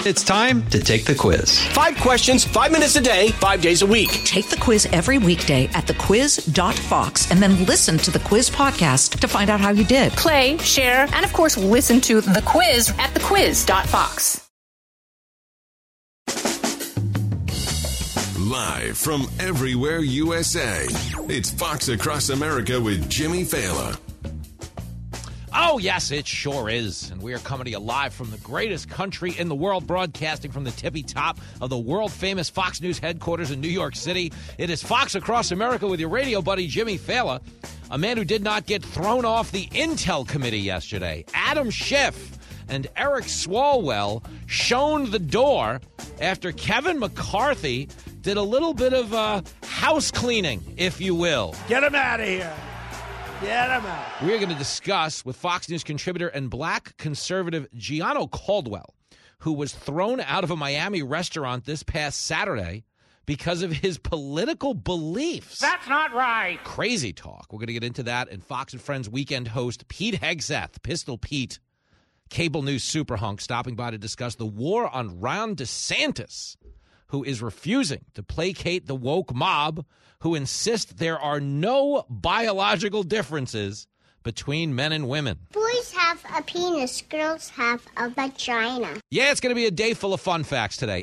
It's time to take the quiz. 5 questions, 5 minutes a day, 5 days a week. Take the quiz every weekday at thequiz.fox and then listen to the quiz podcast to find out how you did. Play, share, and of course, listen to the quiz at thequiz.fox. Live from everywhere USA, it's Fox Across America with Jimmy Fallon. Oh, yes, it sure is. And we are coming to you live from the greatest country in the world, broadcasting from the tippy top of the world-famous Fox News headquarters in New York City. It is Fox Across America with your radio buddy, Jimmy Fallon, a man who did not get thrown off the Intel committee yesterday. Adam Schiff and Eric Swalwell shown the door after Kevin McCarthy did a little bit of house cleaning, if you will. Get him out of here. Get him out. We're going to discuss with Fox News contributor and black conservative Gianno Caldwell, who was thrown out of a Miami restaurant this past Saturday because of his political beliefs. That's not right. Crazy talk. We're going to get into that. And Fox and Friends weekend host Pete Hegseth, Pistol Pete, cable news superhunk, stopping by to discuss the war on Ron DeSantis, who is refusing to placate the woke mob who insist there are no biological differences between men and women. Boys have a penis, girls have a vagina. Yeah, it's going to be a day full of fun facts today.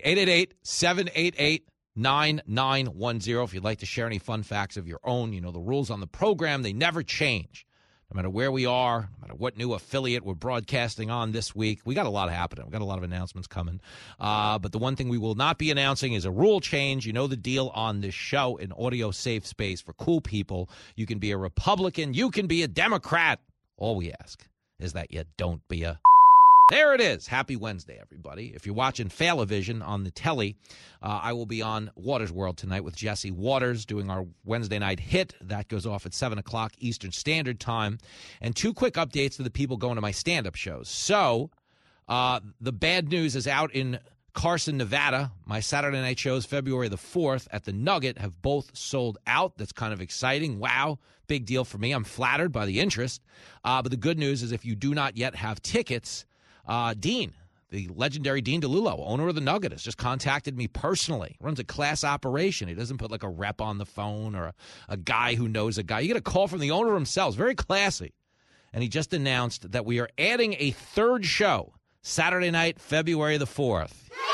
888-788-9910. If you'd like to share any fun facts of your own, you know the rules on the program, they never change. No matter where we are, no matter what new affiliate we're broadcasting on this week, we got a lot happening. We got a lot of announcements coming. But the one thing we will not be announcing is a rule change. You know the deal on this show, an audio safe space for cool people. You can be a Republican. You can be a Democrat. All we ask is that you don't be a... There it is. Happy Wednesday, everybody. If you're watching Falavision on the telly, I will be on Waters World tonight with Jesse Waters doing our Wednesday night hit. That goes off at 7 o'clock Eastern Standard Time. And 2 quick updates to the people going to my stand-up shows. So the bad news is out in Carson, Nevada. My Saturday night shows, February the 4th at the Nugget, have both sold out. That's kind of exciting. Wow. Big deal for me. I'm flattered by the interest. But the good news is if you do not yet have tickets, Dean, the legendary Dean DeLulo, owner of the Nugget, has just contacted me personally. Runs a class operation. He doesn't put like a rep on the phone or a guy who knows a guy. You get a call from the owner himself. Very classy. And he just announced that we are adding a 3rd show, Saturday night, February the 4th.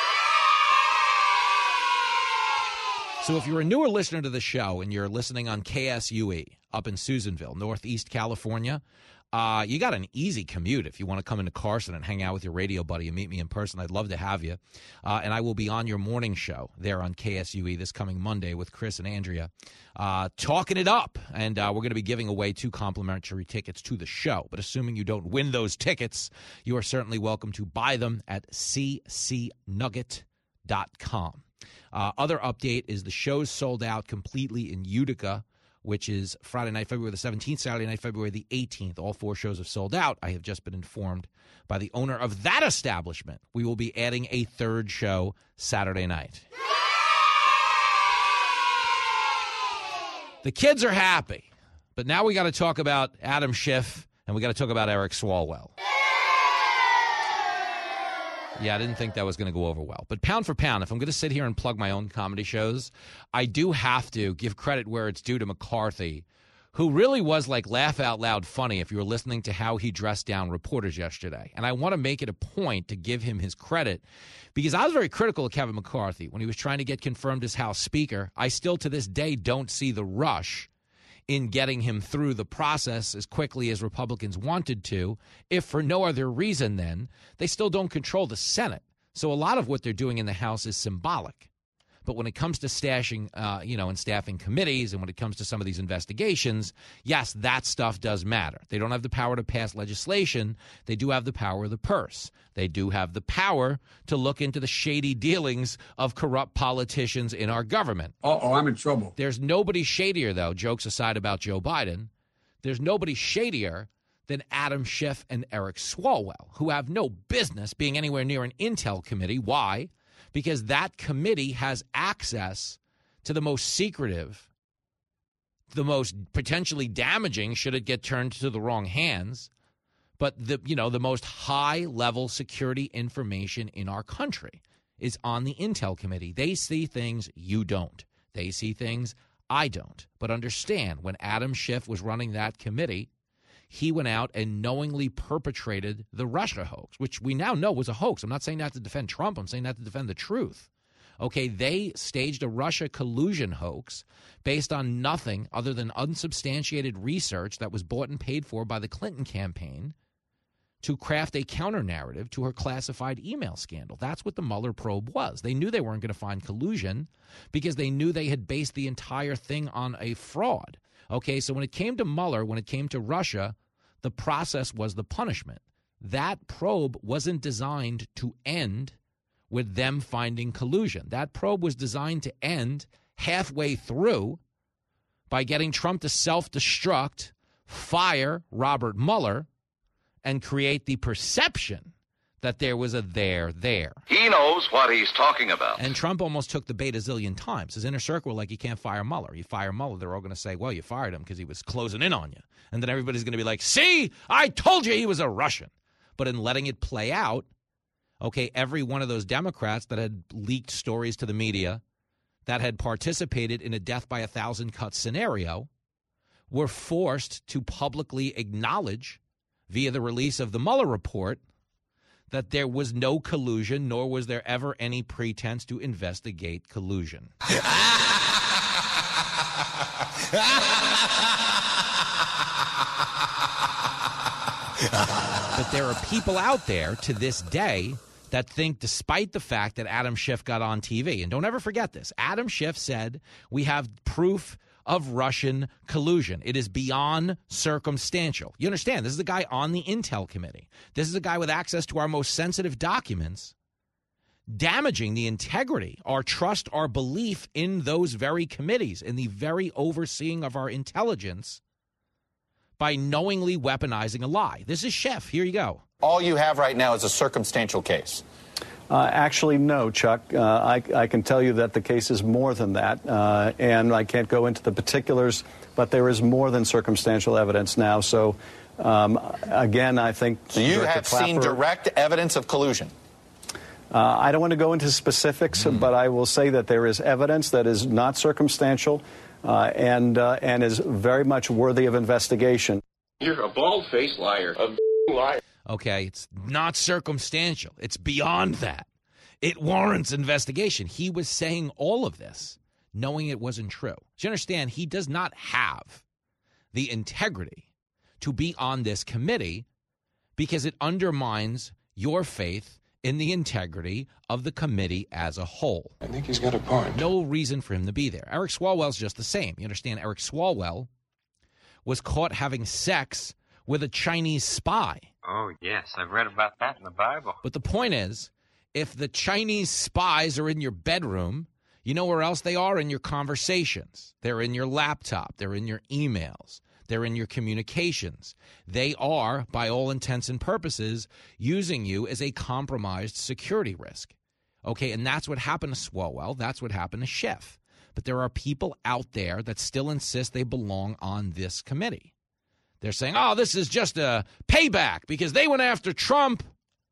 So if you're a newer listener to the show and you're listening on KSUE up in Susanville, Northeast California, you got an easy commute if you want to come into Carson and hang out with your radio buddy and meet me in person. I'd love to have you. And I will be on your morning show there on KSUE this coming Monday with Chris and Andrea, talking it up. And we're going to be giving away 2 complimentary tickets to the show. But assuming you don't win those tickets, you are certainly welcome to buy them at ccnugget.com. Other update is the show's sold out completely in Utica, which is Friday night, February the 17th, Saturday night, February the 18th. All 4 shows have sold out. I have just been informed by the owner of that establishment. We will be adding a 3rd show Saturday night. The kids are happy, but now we got to talk about Adam Schiff, and we got to talk about Eric Swalwell. Yeah, I didn't think that was going to go over well. But pound for pound, if I'm going to sit here and plug my own comedy shows, I do have to give credit where it's due to McCarthy, who really was like laugh out loud funny if you were listening to how he dressed down reporters yesterday. And I want to make it a point to give him his credit because I was very critical of Kevin McCarthy when he was trying to get confirmed as House Speaker. I still to this day don't see the rush in getting him through the process as quickly as Republicans wanted to, if for no other reason then, they still don't control the Senate. So a lot of what they're doing in the House is symbolic. But when it comes to stashing, and staffing committees, and when it comes to some of these investigations, yes, that stuff does matter. They don't have the power to pass legislation. They do have the power of the purse. They do have the power to look into the shady dealings of corrupt politicians in our government. Uh-oh, I'm in trouble. There's nobody shadier, though, jokes aside about Joe Biden. There's nobody shadier than Adam Schiff and Eric Swalwell, who have no business being anywhere near an Intel committee. Why? Because that committee has access to the most secretive, the most potentially damaging, should it get turned to the wrong hands, But the most high-level security information in our country is on the Intel Committee. They see things you don't. They see things I don't. But understand, when Adam Schiff was running that committee, he went out and knowingly perpetrated the Russia hoax, which we now know was a hoax. I'm not saying that to defend Trump. I'm saying that to defend the truth. Okay, they staged a Russia collusion hoax based on nothing other than unsubstantiated research that was bought and paid for by the Clinton campaign to craft a counter-narrative to her classified email scandal. That's what the Mueller probe was. They knew they weren't going to find collusion because they knew they had based the entire thing on a fraud. Okay, so when it came to Mueller, when it came to Russia, the process was the punishment. That probe wasn't designed to end with them finding collusion. That probe was designed to end halfway through by getting Trump to self-destruct, fire Robert Mueller, and create the perception that there was a there. He knows what he's talking about. And Trump almost took the bait a zillion times. His inner circle, like, you can't fire Mueller. You fire Mueller, they're all going to say, well, you fired him because he was closing in on you. And then everybody's going to be like, see, I told you he was a Russian. But in letting it play out, okay, every one of those Democrats that had leaked stories to the media, that had participated in a death by 1,000 cuts scenario, were forced to publicly acknowledge via the release of the Mueller report that there was no collusion, nor was there ever any pretense to investigate collusion. But there are people out there to this day that think, despite the fact that Adam Schiff got on TV, and don't ever forget this, Adam Schiff said we have proof of Russian collusion. It is beyond circumstantial. You understand? This is a guy on the Intel Committee. This is a guy with access to our most sensitive documents, damaging the integrity, our trust, our belief in those very committees, in the very overseeing of our intelligence, by knowingly weaponizing a lie. This is Schiff. Here you go. All you have right now is a circumstantial case. Actually, no, Chuck. I can tell you that the case is more than that, and I can't go into the particulars, but there is more than circumstantial evidence now. So, again, I think... So you have seen direct evidence of collusion? I don't want to go into specifics, but I will say that there is evidence that is not circumstantial and is very much worthy of investigation. You're a bald-faced liar. A liar. Okay, it's not circumstantial. It's beyond that. It warrants investigation. He was saying all of this knowing it wasn't true. Do you understand? He does not have the integrity to be on this committee because it undermines your faith in the integrity of the committee as a whole. I think he's got a point. No reason for him to be there. Eric Swalwell's just the same. You understand? Eric Swalwell was caught having sex with a Chinese spy. Oh, yes. I've read about that in the Bible. But the point is, if the Chinese spies are in your bedroom, you know where else they are? In your conversations. They're in your laptop. They're in your emails. They're in your communications. They are, by all intents and purposes, using you as a compromised security risk. Okay, and that's what happened to Swalwell. That's what happened to Schiff. But there are people out there that still insist they belong on this committee. They're saying, oh, this is just a payback because they went after Trump,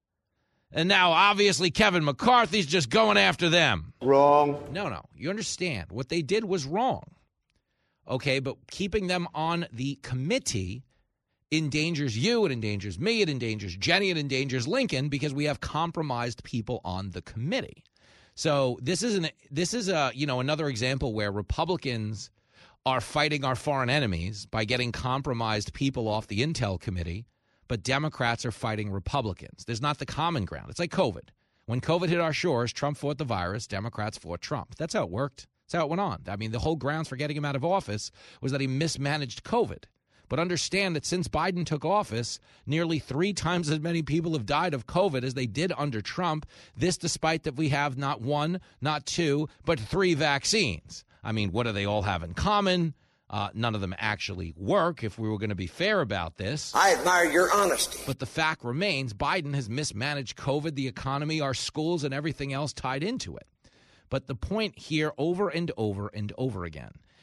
and now obviously Kevin McCarthy's just going after them. Wrong. No. You understand. What they did was wrong. Okay, but keeping them on the committee endangers you, it endangers me, it endangers Jenny, it endangers Lincoln because we have compromised people on the committee. So this is another example where Republicans are fighting our foreign enemies by getting compromised people off the Intel Committee, but Democrats are fighting Republicans. There's not the common ground. It's like COVID. When COVID hit our shores, Trump fought the virus, Democrats fought Trump. That's how it worked. That's how it went on. I mean, the whole grounds for getting him out of office was that he mismanaged COVID. But understand that since Biden took office, nearly 3 times as many people have died of COVID as they did under Trump, this despite that we have not 1, not 2, but 3 vaccines. I mean, what do they all have in common? None of them actually work, if we were going to be fair about this. I admire your honesty. But the fact remains, Biden has mismanaged COVID, the economy, our schools, and everything else tied into it. But the point here over and over and over again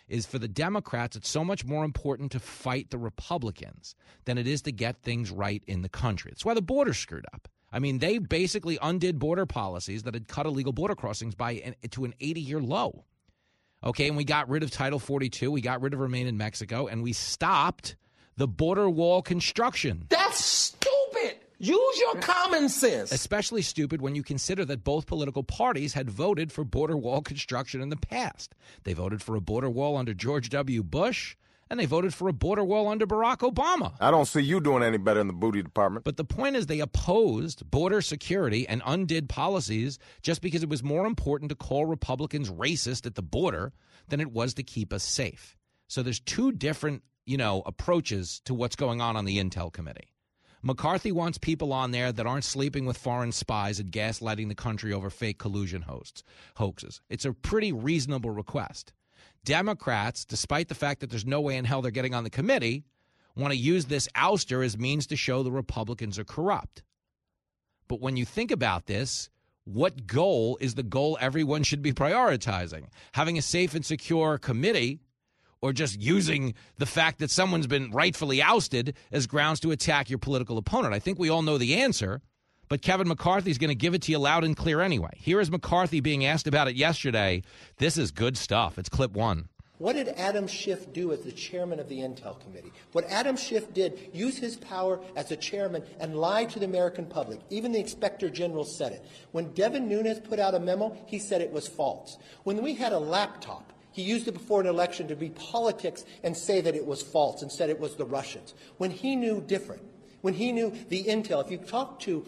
is for the Democrats, it's so much more important to fight the Republicans than it is to get things right in the country. That's why the border screwed up. I mean, they basically undid border policies that had cut illegal border crossings to an 80-year low. Okay, and we got rid of Title 42. We got rid of Remain in Mexico, and we stopped the border wall construction. That's stupid. Use your common sense. Especially stupid when you consider that both political parties had voted for border wall construction in the past. They voted for a border wall under George W. Bush, and they voted for a border wall under Barack Obama. I don't see you doing any better in the booty department. But the point is they opposed border security and undid policies just because it was more important to call Republicans racist at the border than it was to keep us safe. So there's two different, approaches to what's going on the Intel Committee. McCarthy wants people on there that aren't sleeping with foreign spies and gaslighting the country over fake collusion hoaxes. It's a pretty reasonable request. Democrats, despite the fact that there's no way in hell they're getting on the committee, want to use this ouster as means to show the Republicans are corrupt. But when you think about this, what goal is the goal everyone should be prioritizing? Having a safe and secure committee, or just using the fact that someone's been rightfully ousted as grounds to attack your political opponent? I think we all know the answer, but Kevin McCarthy's going to give it to you loud and clear anyway. Here is McCarthy being asked about it yesterday. This is good stuff. It's clip 1. What did Adam Schiff do as the chairman of the Intel Committee? What Adam Schiff did, use his power as a chairman and lie to the American public. Even the Inspector General said it. When Devin Nunes put out a memo, he said it was false. When we had a laptop, he used it before an election to be politics and say that it was false and said it was the Russians. When he knew different, when he knew the intel, if you talk to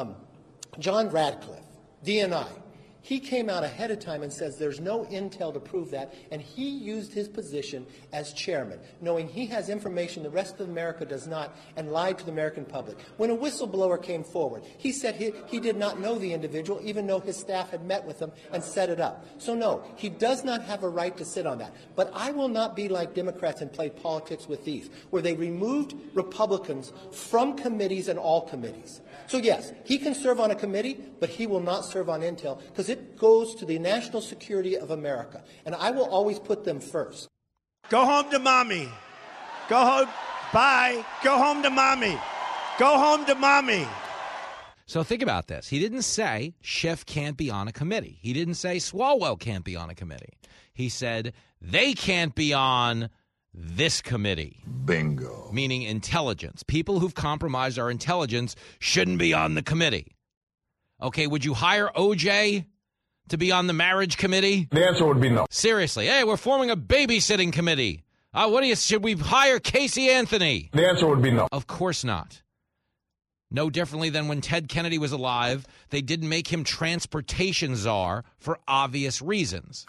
John Radcliffe, DNI, he came out ahead of time and says there's no intel to prove that, and he used his position as chairman, knowing he has information the rest of America does not, and lied to the American public. When a whistleblower came forward, he said he did not know the individual, even though his staff had met with him and set it up. So no, he does not have a right to sit on that. But I will not be like Democrats and play politics with these, where they removed Republicans from committees and all committees. So yes, he can serve on a committee, but he will not serve on intel because it goes to the national security of America. And I will always put them first. Go home to mommy. Go home. Bye. Go home to mommy. Go home to mommy. So think about this. He didn't say Schiff can't be on a committee. He didn't say Swalwell can't be on a committee. He said they can't be on this committee. Bingo. Meaning intelligence. People who've compromised our intelligence shouldn't be on the committee. Okay, would you hire OJ to be on the marriage committee? The answer would be no. Seriously. Hey, we're forming a babysitting committee. Should we hire Casey Anthony? The answer would be no. Of course not. No differently than when Ted Kennedy was alive, they didn't make him transportation czar for obvious reasons.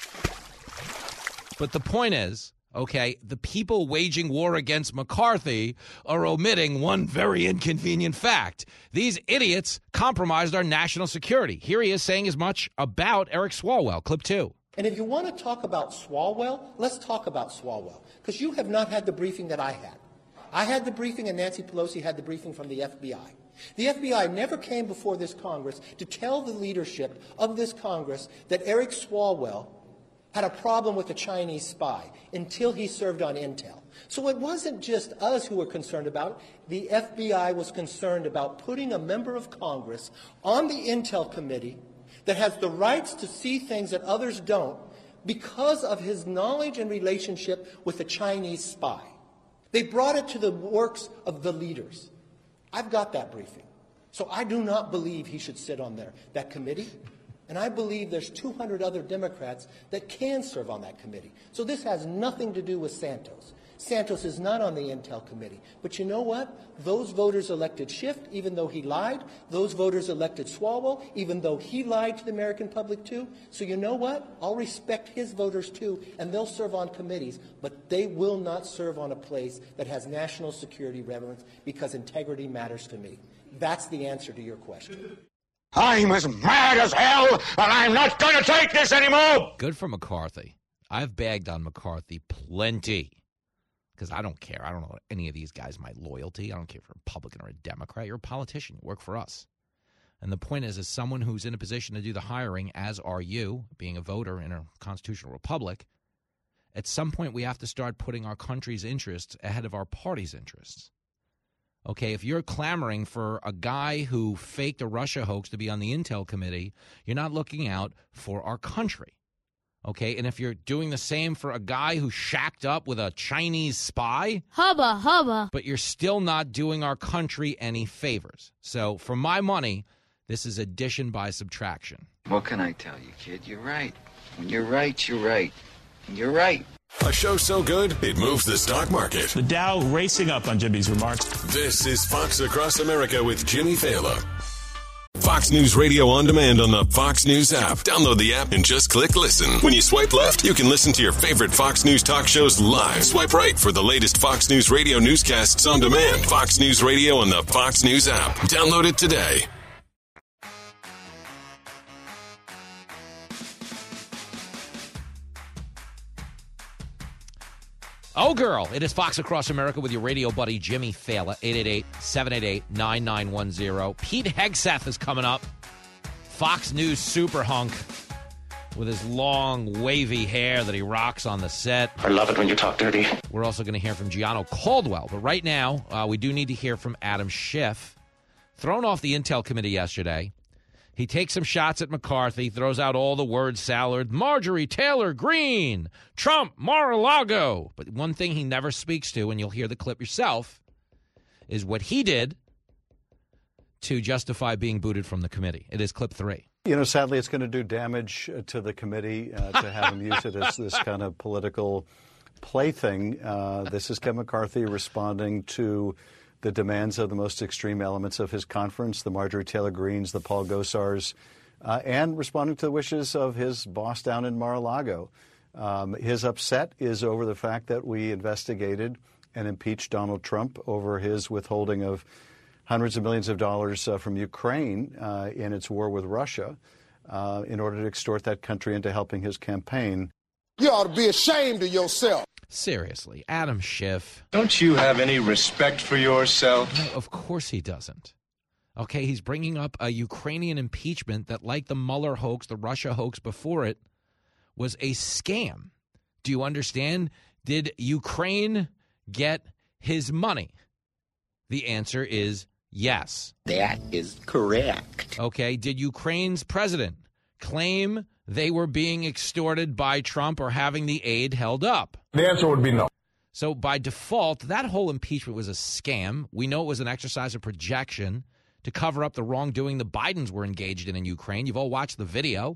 But the point is, okay, the people waging war against McCarthy are omitting one very inconvenient fact. These idiots compromised our national security. Here he is saying as much about Eric Swalwell. Clip 2. And if you want to talk about Swalwell, let's talk about Swalwell, because you have not had the briefing that I had. I had the briefing and Nancy Pelosi had the briefing from the FBI. The FBI never came before this Congress to tell the leadership of this Congress that Eric Swalwell had a problem with a Chinese spy until he served on intel. So it wasn't just us who were concerned about it. The FBI was concerned about putting a member of Congress on the Intel Committee that has the rights to see things that others don't because of his knowledge and relationship with a Chinese spy. They brought it to the works of the leaders. I've got that briefing. So I do not believe he should sit on that committee. And I believe there's 200 other Democrats that can serve on that committee. So this has nothing to do with Santos. Santos is not on the Intel Committee. But you know what? Those voters elected Schiff, even though he lied. Those voters elected Swalwell, even though he lied to the American public too. So you know what? I'll respect his voters too, and they'll serve on committees. But they will not serve on a place that has national security relevance because integrity matters to me. That's the answer to your question. I'm as mad as hell, and I'm not going to take this anymore. Good for McCarthy. I've bagged on McCarthy plenty because I don't care. I don't know any of these guys my loyalty. I don't care if you're a Republican or a Democrat. You're a politician. You work for us. And the point is, as someone who's in a position to do the hiring, as are you, being a voter in a constitutional republic, at some point we have to start putting our country's interests ahead of our party's interests. Okay, if you're clamoring for a guy who faked a Russia hoax to be on the Intel Committee, you're not looking out for our country. Okay, and if you're doing the same for a guy who shacked up with a Chinese spy, hubba, hubba, but you're still not doing our country any favors. So for my money, this is addition by subtraction. What can I tell you, kid? You're right. When you're right, you're right. And you're right. A show so good, it moves the stock market. The Dow racing up on Jimmy's remarks. This is Fox Across America with Jimmy Fallon. Fox News Radio on demand on the Fox News app. Download the app and just click listen. When you swipe left, you can listen to your favorite Fox News talk shows live. Swipe right for the latest Fox News Radio newscasts on demand. Fox News Radio on the Fox News app. Download it today. Oh, girl, it is Fox Across America with your radio buddy, Jimmy Fallon, 888-788-9910. Pete Hegseth is coming up, Fox News super hunk with his long, wavy hair that he rocks on the set. I love it when you talk dirty. We're also going to hear from Gianno Caldwell, but right now we do need to hear from Adam Schiff. Thrown off the Intel Committee yesterday. He takes some shots at McCarthy, throws out all the word salad, Marjorie Taylor Greene, Trump, Mar-a-Lago. But one thing he never speaks to, and you'll hear the clip yourself, is what he did to justify being booted from the committee. It is clip 3. You know, sadly, it's going to do damage to the committee to have him use it as this kind of political plaything. This is Kevin McCarthy responding to the demands of the most extreme elements of his conference, the Marjorie Taylor Greenes, the Paul Gosars, and responding to the wishes of his boss down in Mar-a-Lago. His upset is over the fact that we investigated and impeached Donald Trump over his withholding of hundreds of millions of dollars from Ukraine in its war with Russia in order to extort that country into helping his campaign. You ought to be ashamed of yourself. Seriously, Adam Schiff. Don't you have any respect for yourself? No, of course he doesn't. Okay, he's bringing up a Ukrainian impeachment that, like the Mueller hoax, the Russia hoax before it, was a scam. Do you understand? Did Ukraine get his money? The answer is yes. That is correct. Okay, did Ukraine's president claim they were being extorted by Trump or having the aid held up? The answer would be no. So by default, that whole impeachment was a scam. We know it was an exercise of projection to cover up the wrongdoing the Bidens were engaged in Ukraine. You've all watched the video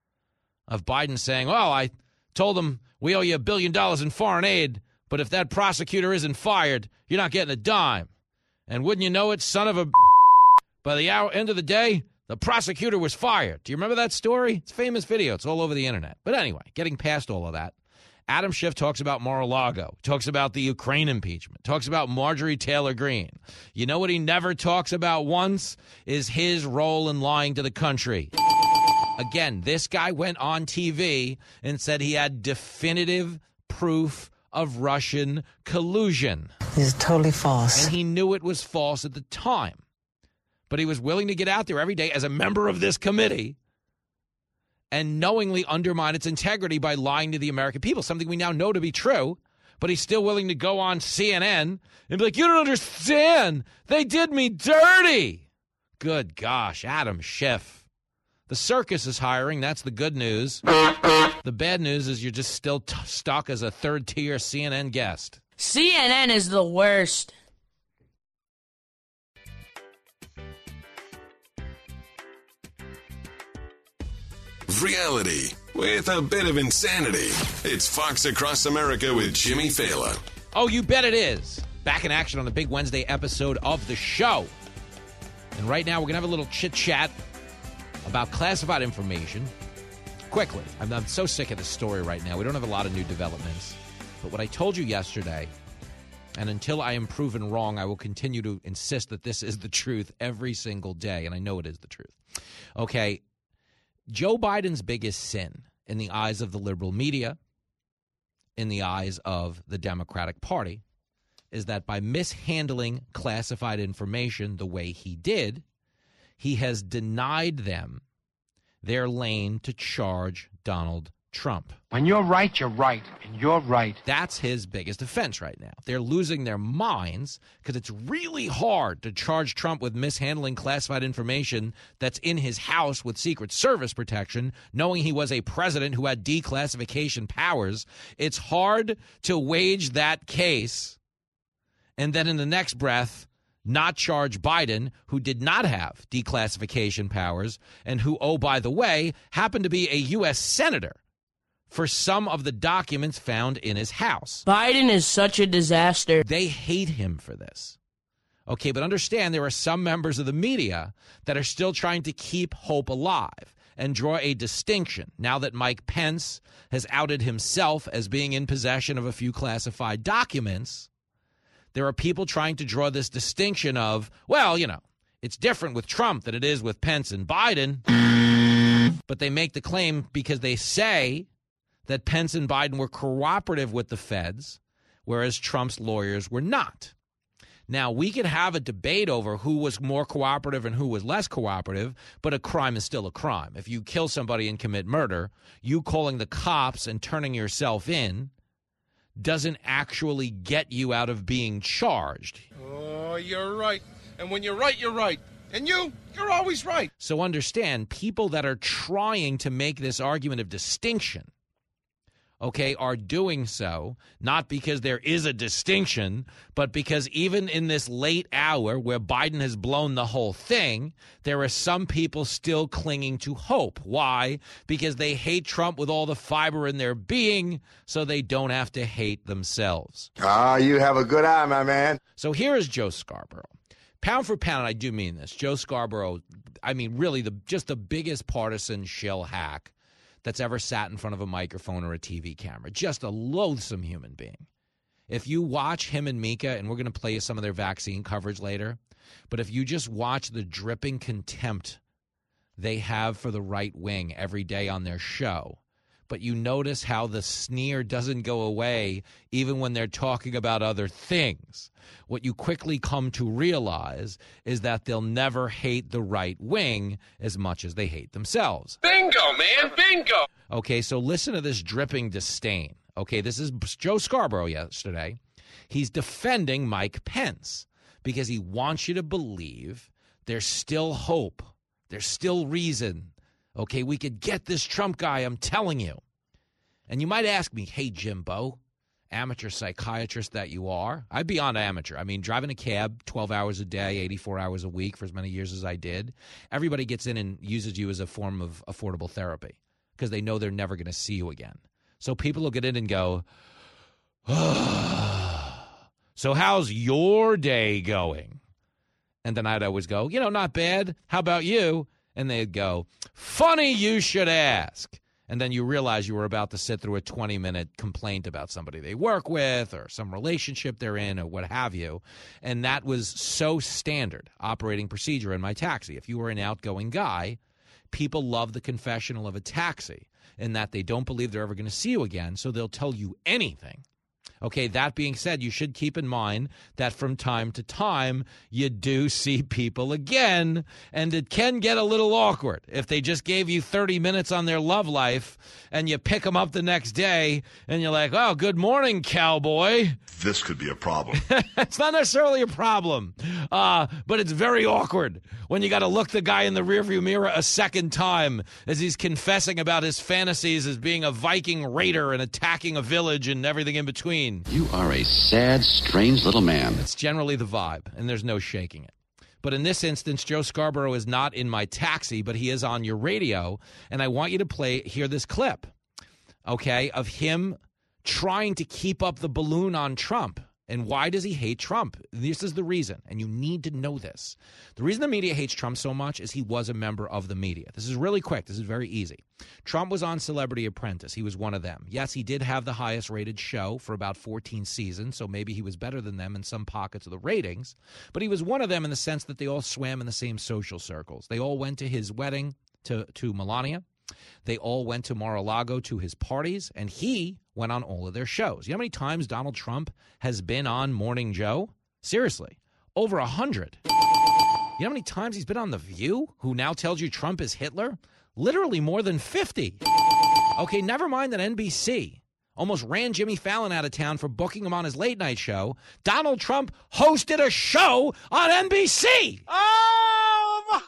of Biden saying, well, I told them we owe you $1 billion in foreign aid, but if that prosecutor isn't fired, you're not getting a dime. And wouldn't you know it, son of a... By the end of the day, the prosecutor was fired. Do you remember that story? It's a famous video. It's all over the internet. But anyway, getting past all of that, Adam Schiff talks about Mar-a-Lago, talks about the Ukraine impeachment, talks about Marjorie Taylor Greene. You know what he never talks about once is his role in lying to the country. Again, this guy went on TV and said he had definitive proof of Russian collusion. This is totally false. And he knew it was false at the time. But he was willing to get out there every day as a member of this committee and knowingly undermine its integrity by lying to the American people, something we now know to be true. But he's still willing to go on CNN and be like, you don't understand. They did me dirty. Good gosh, Adam Schiff. The circus is hiring. That's the good news. The bad news is you're just still stuck as a third-tier CNN guest. CNN is the worst. Reality with a bit of insanity. It's Fox Across America with Jimmy Fallon. Oh, you bet it is. Back in action on a big Wednesday episode of the show. And right now we're going to have a little chit-chat about classified information. Quickly, I'm so sick of this story right now. We don't have a lot of new developments. But what I told you yesterday, and until I am proven wrong, I will continue to insist that this is the truth every single day. And I know it is the truth. Okay. Joe Biden's biggest sin in the eyes of the liberal media, in the eyes of the Democratic Party, is that by mishandling classified information the way he did, he has denied them their lane to charge Donald Trump. When you're right, you're right, and you're right. That's his biggest offense right now. They're losing their minds because it's really hard to charge Trump with mishandling classified information that's in his house with Secret Service protection, knowing he was a president who had declassification powers. It's hard to wage that case and then in the next breath not charge Biden, who did not have declassification powers and who, oh, by the way, happened to be a U.S. senator for some of the documents found in his house. Biden is such a disaster. They hate him for this. Okay, but understand there are some members of the media that are still trying to keep hope alive and draw a distinction now that Mike Pence has outed himself as being in possession of a few classified documents. There are people trying to draw this distinction of, well, you know, it's different with Trump than it is with Pence and Biden. But they make the claim because they say that Pence and Biden were cooperative with the feds, whereas Trump's lawyers were not. Now, we could have a debate over who was more cooperative and who was less cooperative, but a crime is still a crime. If you kill somebody and commit murder, you calling the cops and turning yourself in doesn't actually get you out of being charged. Oh, you're right. And when you're right, you're right. And you're always right. So understand, people that are trying to make this argument of distinction, okay, are doing so not because there is a distinction, but because even in this late hour where Biden has blown the whole thing, there are some people still clinging to hope. Why? Because they hate Trump with all the fiber in their being, so they don't have to hate themselves. Ah, you have a good eye, my man. So here is Joe Scarborough. Pound for pound, I do mean this. Joe Scarborough, I mean, really just the biggest partisan shill hack that's ever sat in front of a microphone or a TV camera. Just a loathsome human being. If you watch him and Mika, and we're going to play you some of their vaccine coverage later, but if you just watch the dripping contempt they have for the right wing every day on their show, but you notice how the sneer doesn't go away even when they're talking about other things. What you quickly come to realize is that they'll never hate the right wing as much as they hate themselves. Bingo, man, bingo. Okay, so listen to this dripping disdain. Okay, this is Joe Scarborough yesterday. He's defending Mike Pence because he wants you to believe there's still hope. There's still reason. Okay, we could get this Trump guy, I'm telling you. And you might ask me, hey, Jimbo, amateur psychiatrist that you are. I'm beyond amateur. I mean, driving a cab 12 hours a day, 84 hours a week for as many years as I did, everybody gets in and uses you as a form of affordable therapy because they know they're never going to see you again. So people will get in and go, so how's your day going? And then I'd always go, not bad. How about you? And they'd go, funny you should ask. And then you realize you were about to sit through a 20-minute complaint about somebody they work with or some relationship they're in or what have you. And that was so standard operating procedure in my taxi. If you were an outgoing guy, people love the confessional of a taxi in that they don't believe they're ever going to see you again, so they'll tell you anything. Okay, that being said, you should keep in mind that from time to time, you do see people again, and it can get a little awkward if they just gave you 30 minutes on their love life, and you pick them up the next day, and you're like, oh, good morning, cowboy. This could be a problem. It's not necessarily a problem, but it's very awkward when you got to look the guy in the rearview mirror a second time as he's confessing about his fantasies as being a Viking raider and attacking a village and everything in between. You are a sad, strange little man. It's generally the vibe, and there's no shaking it. But in this instance, Joe Scarborough is not in my taxi, but he is on your radio, and I want you to hear this clip, okay, of him trying to keep up the balloon on Trump. And why does he hate Trump? This is the reason, and you need to know this. The reason the media hates Trump so much is he was a member of the media. This is really quick. This is very easy. Trump was on Celebrity Apprentice. He was one of them. Yes, he did have the highest-rated show for about 14 seasons, so maybe he was better than them in some pockets of the ratings. But he was one of them in the sense that they all swam in the same social circles. They all went to his wedding to Melania. They all went to Mar-a-Lago to his parties, and he went on all of their shows. You know how many times Donald Trump has been on Morning Joe? Seriously, over 100. You know how many times he's been on The View, who now tells you Trump is Hitler? Literally more than 50. Okay, never mind that NBC almost ran Jimmy Fallon out of town for booking him on his late night show. Donald Trump hosted a show on NBC. Oh,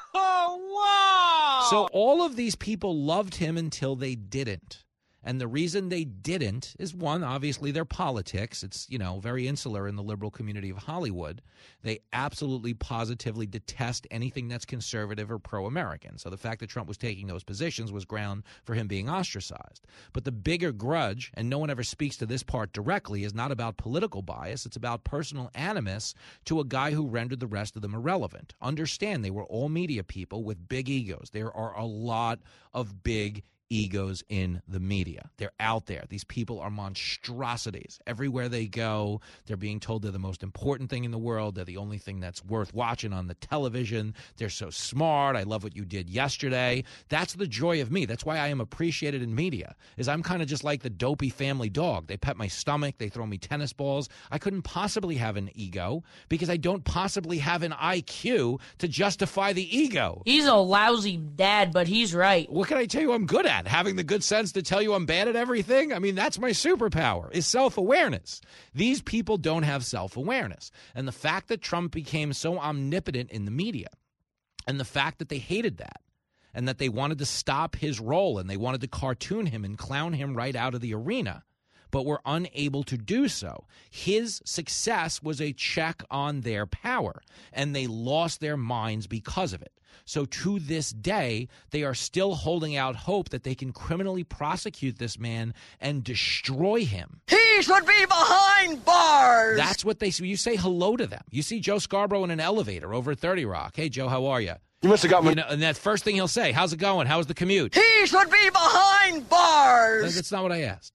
wow. So all of these people loved him until they didn't. And the reason they didn't is, one, obviously their politics. It's, very insular in the liberal community of Hollywood. They absolutely positively detest anything that's conservative or pro-American. So the fact that Trump was taking those positions was ground for him being ostracized. But the bigger grudge, and no one ever speaks to this part directly, is not about political bias. It's about personal animus to a guy who rendered the rest of them irrelevant. Understand, they were all media people with big egos. There are a lot of big egos in the media. They're out there. These people are monstrosities. Everywhere they go, they're being told they're the most important thing in the world. They're the only thing that's worth watching on the television. They're so smart. I love what you did yesterday. That's the joy of me. That's why I am appreciated in media, is I'm kind of just like the dopey family dog. They pet my stomach. They throw me tennis balls. I couldn't possibly have an ego because I don't possibly have an IQ to justify the ego. He's a lousy dad, but he's right. What can I tell you I'm good at? Having the good sense to tell you I'm bad at everything? I mean, that's my superpower, is self-awareness. These people don't have self-awareness. And the fact that Trump became so omnipotent in the media, and the fact that they hated that, and that they wanted to stop his role, and they wanted to cartoon him and clown him right out of the arena, but were unable to do so. His success was a check on their power, and they lost their minds because of it. So to this day, they are still holding out hope that they can criminally prosecute this man and destroy him. He should be behind bars. That's what they say. You say hello to them. You see Joe Scarborough in an elevator over at 30 Rock. Hey, Joe, how are you? You must have got my... And that first thing he'll say, how's it going? How's the commute? He should be behind bars. That's not what I asked.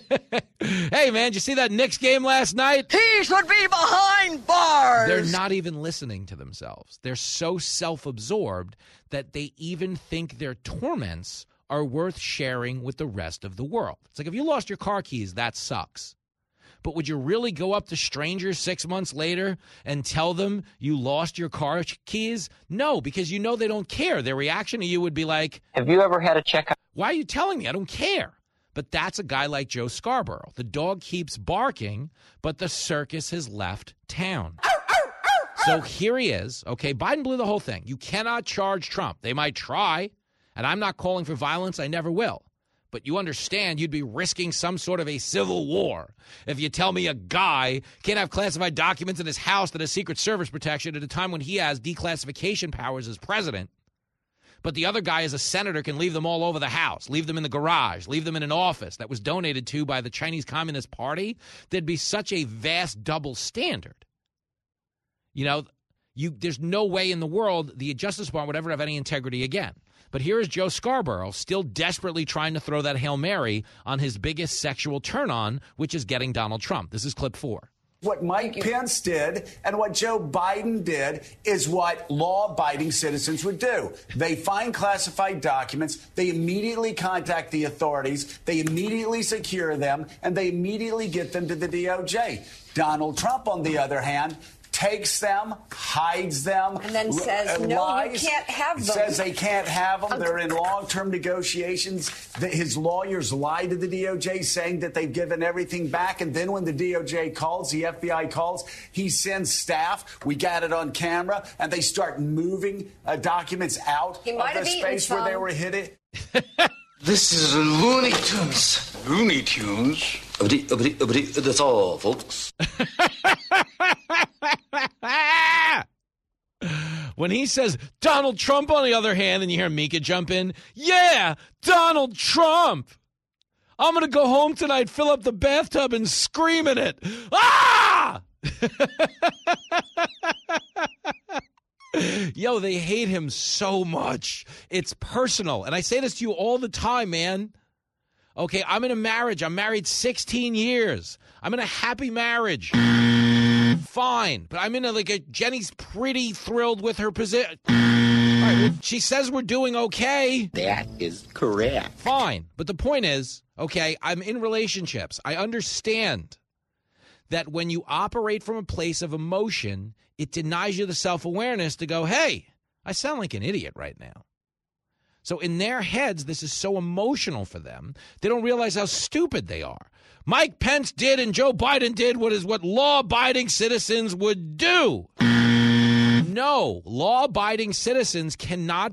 Hey, man, did you see that Knicks game last night? He should be behind bars. They're not even listening to themselves. They're so self-absorbed that they even think their torments are worth sharing with the rest of the world. It's like if you lost your car keys, that sucks. But would you really go up to strangers 6 months later and tell them you lost your car keys? No, because you know they don't care. Their reaction to you would be like, have you ever had a checkup? Why are you telling me? I don't care. But that's a guy like Joe Scarborough. The dog keeps barking, but the circus has left town. So here he is. Okay, Biden blew the whole thing. You cannot charge Trump. They might try, and I'm not calling for violence. I never will. But you understand you'd be risking some sort of a civil war if you tell me a guy can't have classified documents in his house that has Secret Service protection at a time when he has declassification powers as president. But the other guy as a senator can leave them all over the house, leave them in the garage, leave them in an office that was donated to by the Chinese Communist Party. There'd be such a vast double standard. There's no way in the world the Justice Department would ever have any integrity again. But here is Joe Scarborough still desperately trying to throw that Hail Mary on his biggest sexual turn-on, which is getting Donald Trump. This is clip 4. What Mike Pence did and what Joe Biden did is what law-abiding citizens would do. They find classified documents, they immediately contact the authorities, they immediately secure them, and they immediately get them to the DOJ. Donald Trump, on the other hand, takes them, hides them, and then says, no, lies, you can't have them. Says they can't have them. They're in long-term negotiations. His lawyers lie to the DOJ saying that they've given everything back. And then when the DOJ calls, the FBI calls, he sends staff. We got it on camera. And they start moving documents out of the space where they were hidden. This is Looney Tunes. Looney Tunes? That's all, folks. When he says Donald Trump, on the other hand, and you hear Mika jump in, yeah, Donald Trump. I'm going to go home tonight, fill up the bathtub, and scream in it. Ah! Yo, they hate him so much. It's personal. And I say this to you all the time, man. Okay, I'm in a marriage. I'm married 16 years. I'm in a happy marriage. Fine. But I'm in Jenny's pretty thrilled with her position. All right, well, she says we're doing okay. That is correct. Fine. But the point is, okay, I'm in relationships. I understand that when you operate from a place of emotion, it denies you the self-awareness to go, hey, I sound like an idiot right now. So in their heads, this is so emotional for them, they don't realize how stupid they are. Mike Pence did and Joe Biden did what law-abiding citizens would do. No, law-abiding citizens cannot,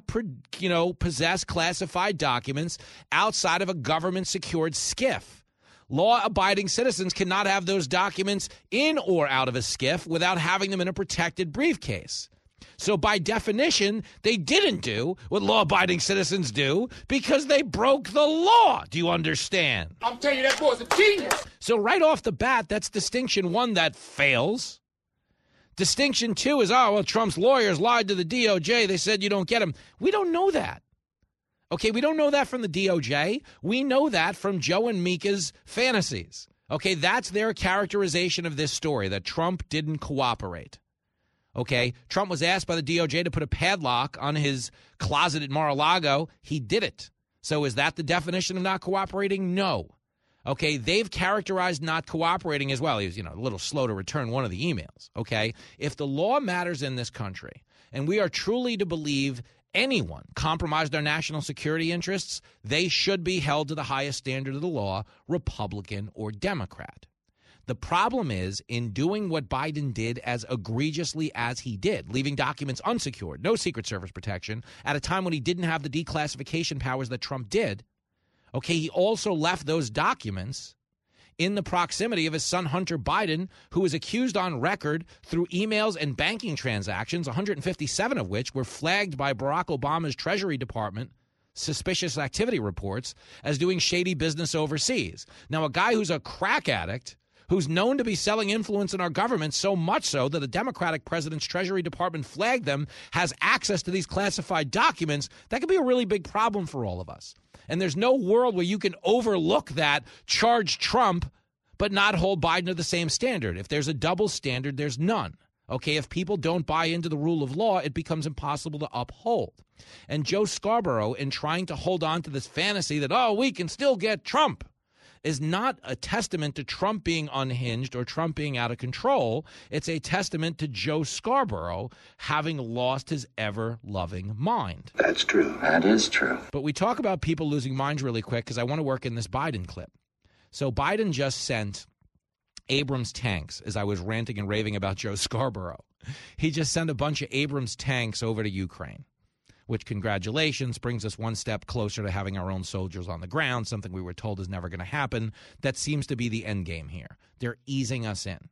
possess classified documents outside of a government-secured SCIF. Law-abiding citizens cannot have those documents in or out of a SCIF without having them in a protected briefcase. So by definition, they didn't do what law-abiding citizens do because they broke the law. Do you understand? I'm telling you, that boy's a genius. So right off the bat, that's distinction one that fails. Distinction two is, Trump's lawyers lied to the DOJ. They said you don't get him. We don't know that. Okay, we don't know that from the DOJ. We know that from Joe and Mika's fantasies. Okay, that's their characterization of this story, that Trump didn't cooperate. Okay, Trump was asked by the DOJ to put a padlock on his closet at Mar-a-Lago. He did it. So is that the definition of not cooperating? No. Okay, they've characterized not cooperating as well. He was, a little slow to return one of the emails. Okay, if the law matters in this country and we are truly to believe anyone compromised our national security interests, they should be held to the highest standard of the law, Republican or Democrat. The problem is, in doing what Biden did as egregiously as he did, leaving documents unsecured, no Secret Service protection, at a time when he didn't have the declassification powers that Trump did, okay, he also left those documents in the proximity of his son Hunter Biden, who is accused on record through emails and banking transactions, 157 of which were flagged by Barack Obama's Treasury Department, suspicious activity reports, as doing shady business overseas. Now, a guy who's a crack addict, who's known to be selling influence in our government, so much so that a Democratic president's Treasury Department flagged them, has access to these classified documents, that could be a really big problem for all of us. And there's no world where you can overlook that, charge Trump, but not hold Biden to the same standard. If there's a double standard, there's none. Okay, if people don't buy into the rule of law, it becomes impossible to uphold. And Joe Scarborough, in trying to hold on to this fantasy that, we can still get Trump, is not a testament to Trump being unhinged or Trump being out of control. It's a testament to Joe Scarborough having lost his ever-loving mind. That's true. That is true. But we talk about people losing minds really quick because I want to work in this Biden clip. So Biden just sent Abrams tanks, as I was ranting and raving about Joe Scarborough. He just sent a bunch of Abrams tanks over to Ukraine, which, congratulations, brings us one step closer to having our own soldiers on the ground, something we were told is never going to happen. That seems to be the end game here. They're easing us in.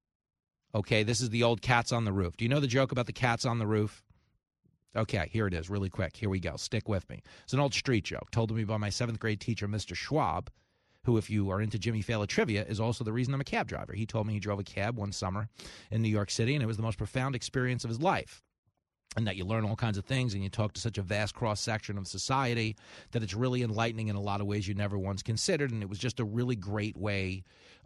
Okay, this is the old cats on the roof. Do you know the joke about the cats on the roof? Okay, here it is, really quick. Here we go. Stick with me. It's an old street joke told to me by my 7th grade teacher, Mr. Schwab, who, if you are into Jimmy Fallon trivia, is also the reason I'm a cab driver. He told me he drove a cab one summer in New York City, and it was the most profound experience of his life. And that you learn all kinds of things and you talk to such a vast cross-section of society that it's really enlightening in a lot of ways you never once considered. And it was just a really great way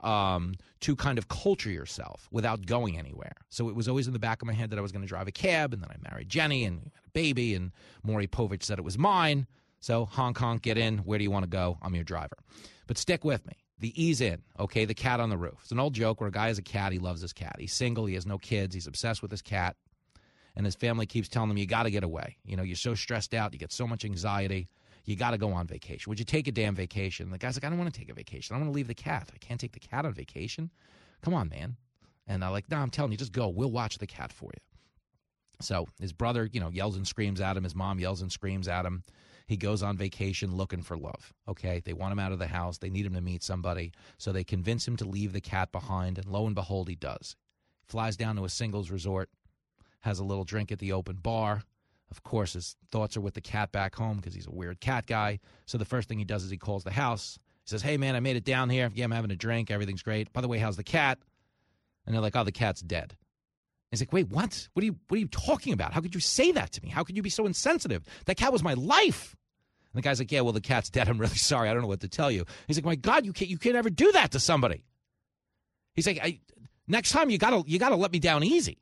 to kind of culture yourself without going anywhere. So it was always in the back of my head that I was going to drive a cab, and then I married Jenny and had a baby, and Maury Povich said it was mine. So honk, honk, get in. Where do you want to go? I'm your driver. But stick with me. The ease in, okay, the cat on the roof. It's an old joke where a guy has a cat. He loves his cat. He's single. He has no kids. He's obsessed with his cat. And his family keeps telling him, you got to get away. You're so stressed out. You get so much anxiety. You got to go on vacation. Would you take a damn vacation? And the guy's like, I don't want to take a vacation. I want to leave the cat. I can't take the cat on vacation. Come on, man. And I'm like, no, I'm telling you, just go. We'll watch the cat for you. So his brother, yells and screams at him. His mom yells and screams at him. He goes on vacation looking for love, okay? They want him out of the house. They need him to meet somebody. So they convince him to leave the cat behind, and lo and behold, he does. Flies down to a singles resort, has a little drink at the open bar. Of course, his thoughts are with the cat back home because he's a weird cat guy. So the first thing he does is he calls the house. He says, hey, man, I made it down here. Yeah, I'm having a drink. Everything's great. By the way, how's the cat? And they're like, oh, the cat's dead. He's like, wait, what? What are you talking about? How could you say that to me? How could you be so insensitive? That cat was my life. And the guy's like, yeah, well, the cat's dead. I'm really sorry. I don't know what to tell you. He's like, my God, you can't ever do that to somebody. He's like, next time you gotta let me down easy,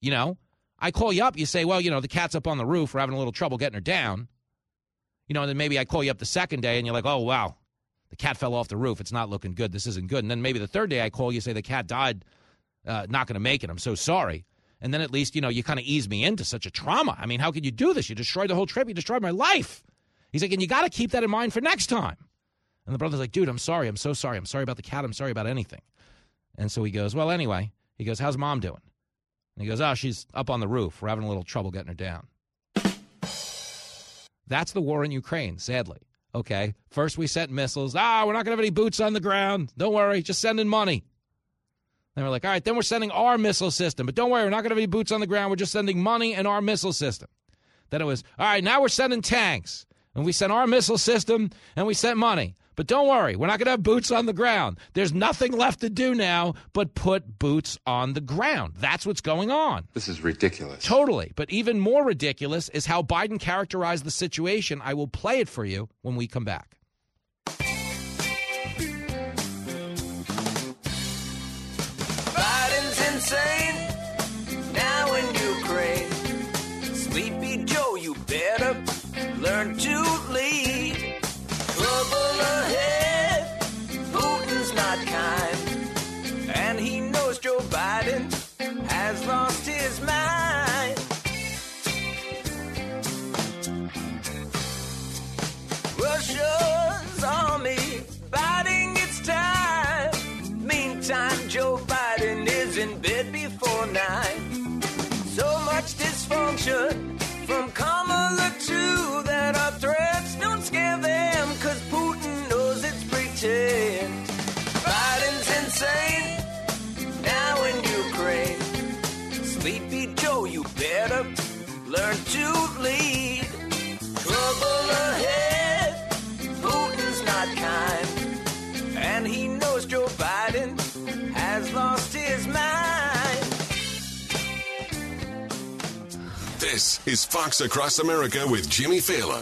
I call you up, you say, well, the cat's up on the roof. We're having a little trouble getting her down. And then maybe I call you up the second day, and you're like, oh, wow, the cat fell off the roof. It's not looking good. This isn't good. And then maybe the third day I call you, say the cat died, not going to make it. I'm so sorry. And then at least, you kind of ease me into such a trauma. I mean, how could you do this? You destroyed the whole trip. You destroyed my life. He's like, and you got to keep that in mind for next time. And the brother's like, dude, I'm sorry. I'm so sorry. I'm sorry about the cat. I'm sorry about anything. And so he goes, well, anyway, he goes, how's Mom doing? And he goes, oh, she's up on the roof. We're having a little trouble getting her down. That's the war in Ukraine, sadly. Okay, first we sent missiles. We're not going to have any boots on the ground. Don't worry, just sending money. Then we're like, all right, then we're sending our missile system. But don't worry, we're not going to have any boots on the ground. We're just sending money and our missile system. Then it was, all right, now we're sending tanks. And we sent our missile system and we sent money. But don't worry, we're not going to have boots on the ground. There's nothing left to do now but put boots on the ground. That's what's going on. This is ridiculous. Totally. But even more ridiculous is how Biden characterized the situation. I will play it for you when we come back. Biden's insane. Now in Ukraine. Sleepy Joe, you better learn to lead. Trouble ahead, Putin's not kind, and he knows Joe Biden has lost his mind. Russia's army biding its time. Meantime, Joe Biden is in bed before 9. So much dysfunction from Kamala too that our threats don't scare them, cause Putin knows it's pretend. Biden's insane, now in Ukraine. Sleepy Joe, you better learn to lead. Trouble ahead, Putin's not kind, and he knows Joe Biden has lost his mind. This is Fox Across America with Jimmy Fallon.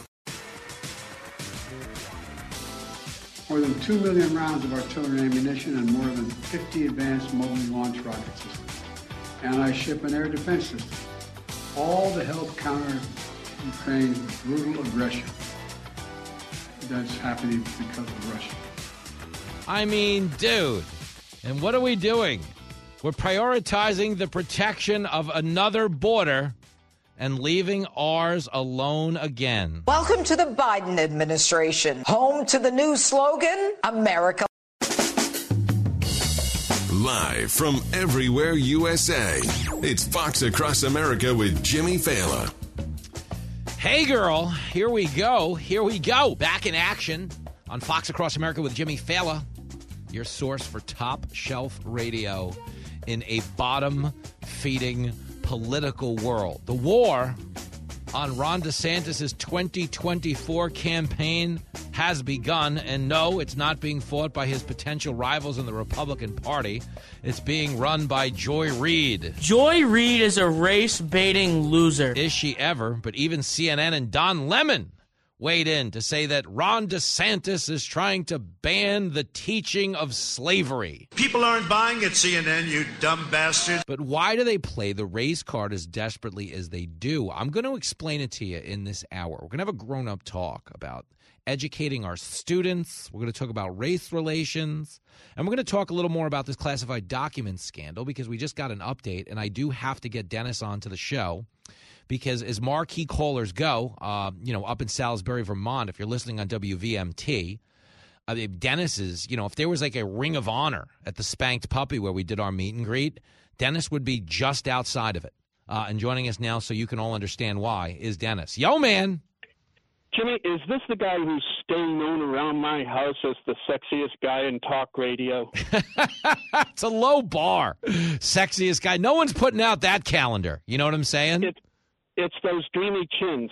More than 2 million rounds of artillery ammunition and more than 50 advanced mobile launch rocket systems. Anti-ship and air defense systems. All to help counter Ukraine's brutal aggression. That's happening because of Russia. I mean, dude, and what are we doing? We're prioritizing the protection of another border and leaving ours alone again. Welcome to the Biden administration, home to the new slogan, America. Live from everywhere USA, it's Fox Across America with Jimmy Fallon. Hey, girl, here we go. Here we go. Back in action on Fox Across America with Jimmy Fallon, your source for top shelf radio in a bottom-feeding political world. The war on Ron DeSantis' 2024 campaign has begun, and no, it's not being fought by his potential rivals in the Republican Party. It's being run by Joy Reid. Joy Reid is a race-baiting loser. Is she ever? But even CNN and Don Lemon weighed in to say that Ron DeSantis is trying to ban the teaching of slavery. People aren't buying it, CNN, you dumb bastards. But why do they play the race card as desperately as they do? I'm going to explain it to you in this hour. We're going to have a grown-up talk about educating our students. We're going to talk about race relations. And we're going to talk a little more about this classified documents scandal because we just got an update, and I do have to get Dennis onto the show. Because as marquee callers go, up in Salisbury, Vermont, if you're listening on WVMT, Dennis is, if there was like a ring of honor at the Spanked Puppy where we did our meet and greet, Dennis would be just outside of it. And joining us now so you can all understand why is Dennis. Yo, man. Jimmy, is this the guy who's still known around my house as the sexiest guy in talk radio? It's a low bar. Sexiest guy. No one's putting out that calendar. You know what I'm saying? It's those dreamy chins.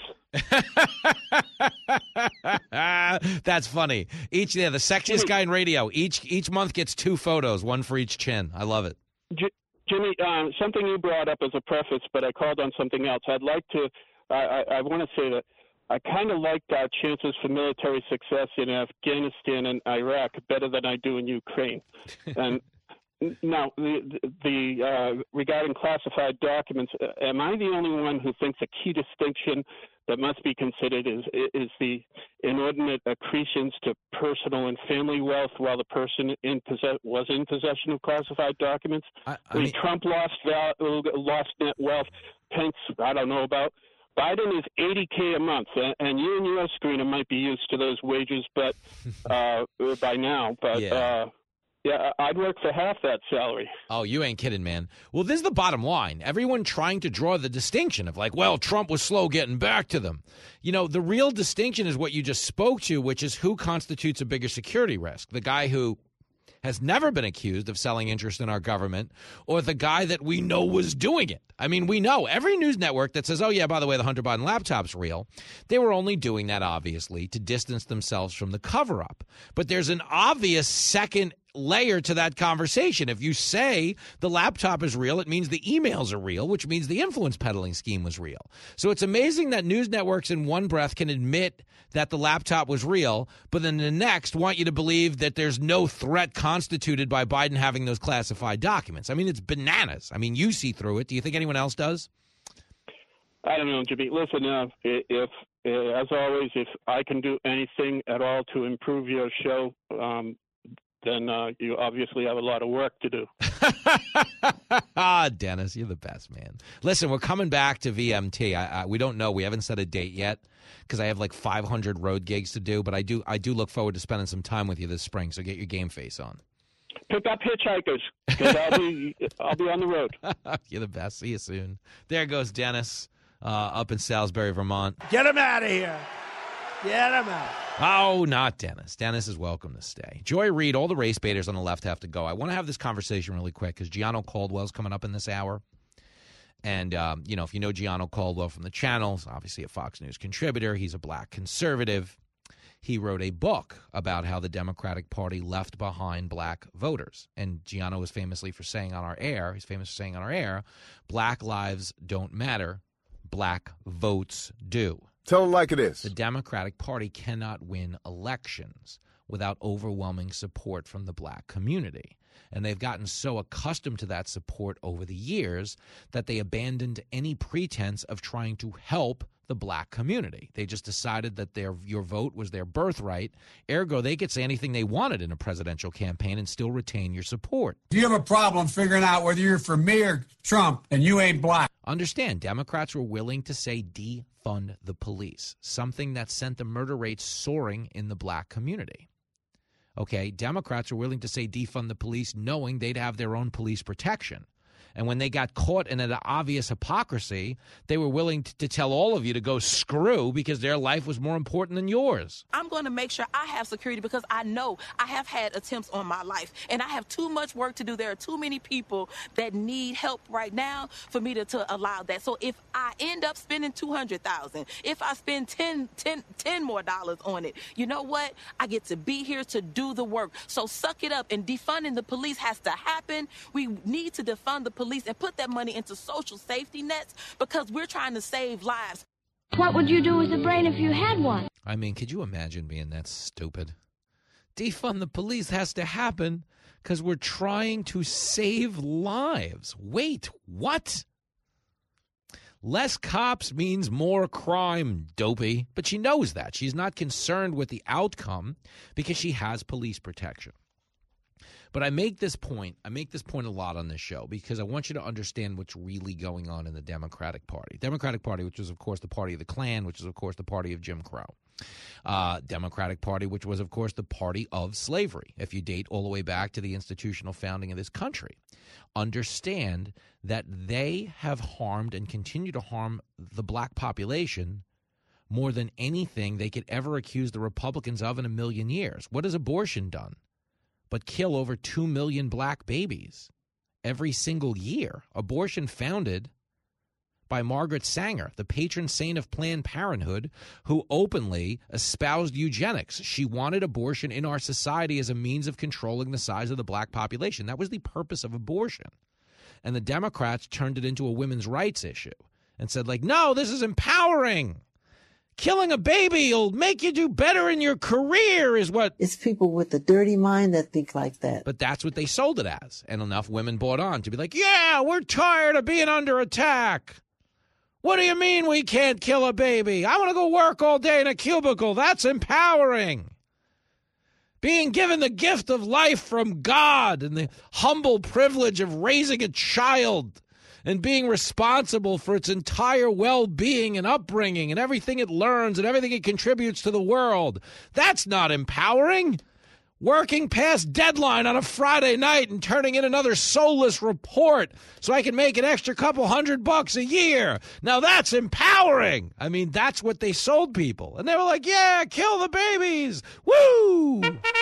That's funny. The sexiest guy in radio. Each month gets 2 photos, one for each chin. I love it. Jimmy, something you brought up as a preface, but I called on something else. I'd like to. I want to say that I kind of like our chances for military success in Afghanistan and Iraq better than I do in Ukraine. And now, regarding classified documents, am I the only one who thinks a key distinction that must be considered is the inordinate accretions to personal and family wealth while the person was in possession of classified documents? Trump lost net wealth. Pence, I don't know about. Biden is $80K a month, and you and your screener might be used to those wages, but by now. But yeah, I'd work for half that salary. Oh, you ain't kidding, man. Well, this is the bottom line. Everyone trying to draw the distinction of like, well, Trump was slow getting back to them. You know, the real distinction is what you just spoke to, which is who constitutes a bigger security risk. The guy who has never been accused of selling interest in our government, or the guy that we know was doing it. I mean, we know every news network that says, oh, yeah, by the way, the Hunter Biden laptop's real. They were only doing that, obviously, to distance themselves from the cover-up. But there's an obvious second layer to that conversation. If you say the laptop is real, it means the emails are real, which means the influence peddling scheme was real. So it's amazing that news networks in one breath can admit that the laptop was real, but then the next want you to believe that there's no threat constituted by Biden having those classified documents. I mean, it's bananas. I mean, you see through it. Do you think anyone else does? I don't know, Jimmy. Listen, if as always, if I can do anything at all to improve your show, then you obviously have a lot of work to do. Dennis, you're the best, man. Listen, we're coming back to VMT. We don't know. We haven't set a date yet because I have like 500 road gigs to do. But I do look forward to spending some time with you this spring. So get your game face on. Pick up hitchhikers because I'll be on the road. You're the best. See you soon. There goes Dennis up in Salisbury, Vermont. Get him out of here. Get him out. Oh, not Dennis. Dennis is welcome to stay. Joy Reid, all the race baiters on the left have to go. I want to have this conversation really quick because Gianno Caldwell's coming up in this hour. And, if you know Gianno Caldwell from the channels, obviously a Fox News contributor. He's a black conservative. He wrote a book about how the Democratic Party left behind black voters. And Gianno is famously for saying on our air, black lives don't matter, black votes do. Tell them like it is. The Democratic Party cannot win elections without overwhelming support from the black community. And they've gotten so accustomed to that support over the years that they abandoned any pretense of trying to help the black community. They just decided that your vote was their birthright. Ergo, they could say anything they wanted in a presidential campaign and still retain your support. If you have a problem figuring out whether you're for me or Trump, then you ain't black. Understand, Democrats were willing to say defund the police, something that sent the murder rates soaring in the black community. Okay, Democrats were willing to say defund the police knowing they'd have their own police protection. And when they got caught in an obvious hypocrisy, they were willing to tell all of you to go screw because their life was more important than yours. I'm going to make sure I have security because I know I have had attempts on my life and I have too much work to do. There are too many people that need help right now for me to allow that. So if I end up spending $200,000, if I spend $10 more on it, you know what? I get to be here to do the work. So suck it up, and defunding the police has to happen. We need to defund the police and put that money into social safety nets because we're trying to save lives. What would you do with a brain if you had one? I mean, could you imagine being that stupid? Defund the police has to happen because we're trying to save lives. Wait, what? Less cops means more crime, dopey. But she knows that. She's not concerned with the outcome because she has police protection. But I make this point a lot on this show because I want you to understand what's really going on in the Democratic Party. Democratic Party, which was, of course, the party of the Klan, which is, of course, the party of Jim Crow. Democratic Party, which was, of course, the party of slavery, if you date all the way back to the institutional founding of this country. Understand that they have harmed and continue to harm the black population more than anything they could ever accuse the Republicans of in a million years. What has abortion done but kill over 2 million black babies every single year? Abortion founded by Margaret Sanger, the patron saint of Planned Parenthood, who openly espoused eugenics. She wanted abortion in our society as a means of controlling the size of the black population. That was the purpose of abortion. And the Democrats turned it into a women's rights issue and said, like, no, this is empowering. Killing a baby will make you do better in your career is what... It's people with a dirty mind that think like that. But that's what they sold it as. And enough women bought on to be like, yeah, we're tired of being under attack. What do you mean we can't kill a baby? I want to go work all day in a cubicle. That's empowering. Being given the gift of life from God and the humble privilege of raising a child and being responsible for its entire well-being and upbringing and everything it learns and everything it contributes to the world. That's not empowering. Working past deadline on a Friday night and turning in another soulless report so I can make an extra couple $100 a year. Now that's empowering. I mean, that's what they sold people. And they were like, yeah, kill the babies. Woo!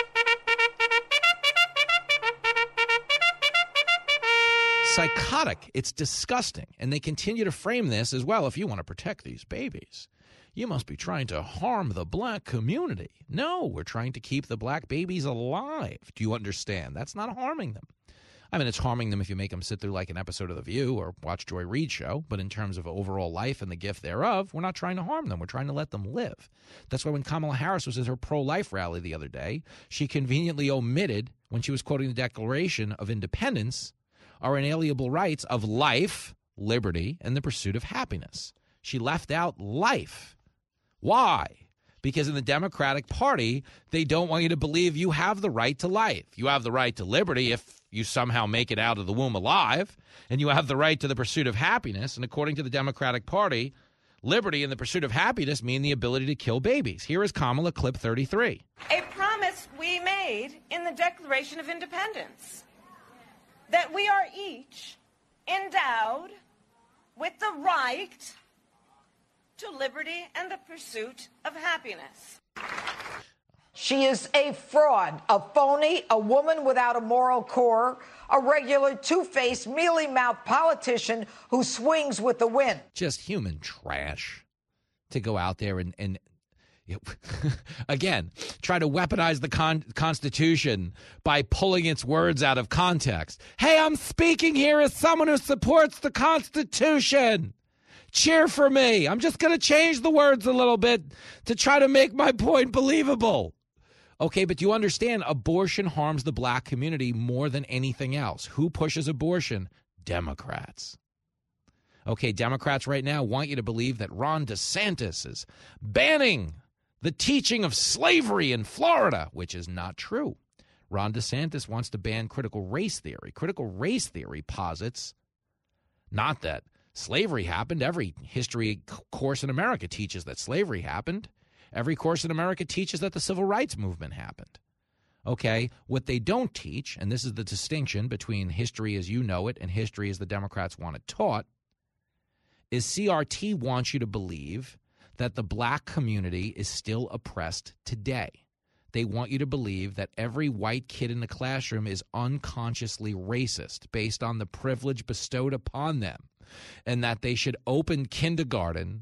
Psychotic. It's disgusting. And they continue to frame this as, well, if you want to protect these babies, you must be trying to harm the black community. No, we're trying to keep the black babies alive. Do you understand? That's not harming them. I mean, it's harming them if you make them sit through like an episode of The View or watch Joy Reid show. But in terms of overall life and the gift thereof, we're not trying to harm them. We're trying to let them live. That's why when Kamala Harris was at her pro-life rally the other day, she conveniently omitted, when she was quoting the Declaration of Independence, our inalienable rights of life, liberty, and the pursuit of happiness. She left out life. Why? Because in the Democratic Party, they don't want you to believe you have the right to life. You have the right to liberty if you somehow make it out of the womb alive, and you have the right to the pursuit of happiness. And according to the Democratic Party, liberty and the pursuit of happiness mean the ability to kill babies. Here is Kamala, clip 33. A promise we made in the Declaration of Independence, that we are each endowed with the right to liberty and the pursuit of happiness. She is a fraud, a phony, a woman without a moral core, a regular two-faced, mealy-mouthed politician who swings with the wind. Just human trash to go out there and again, try to weaponize the Constitution by pulling its words out of context. Hey, I'm speaking here as someone who supports the Constitution. Cheer for me. I'm just going to change the words a little bit to try to make my point believable. Okay, but you understand abortion harms the black community more than anything else. Who pushes abortion? Democrats. Okay, Democrats right now want you to believe that Ron DeSantis is banning the teaching of slavery in Florida, which is not true. Ron DeSantis wants to ban critical race theory. Critical race theory posits not that slavery happened. Every history course in America teaches that slavery happened. Every course in America teaches that the civil rights movement happened. Okay, what they don't teach, and this is the distinction between history as you know it and history as the Democrats want it taught, is CRT wants you to believe that the black community is still oppressed today. They want you to believe that every white kid in the classroom is unconsciously racist based on the privilege bestowed upon them, and that they should open kindergarten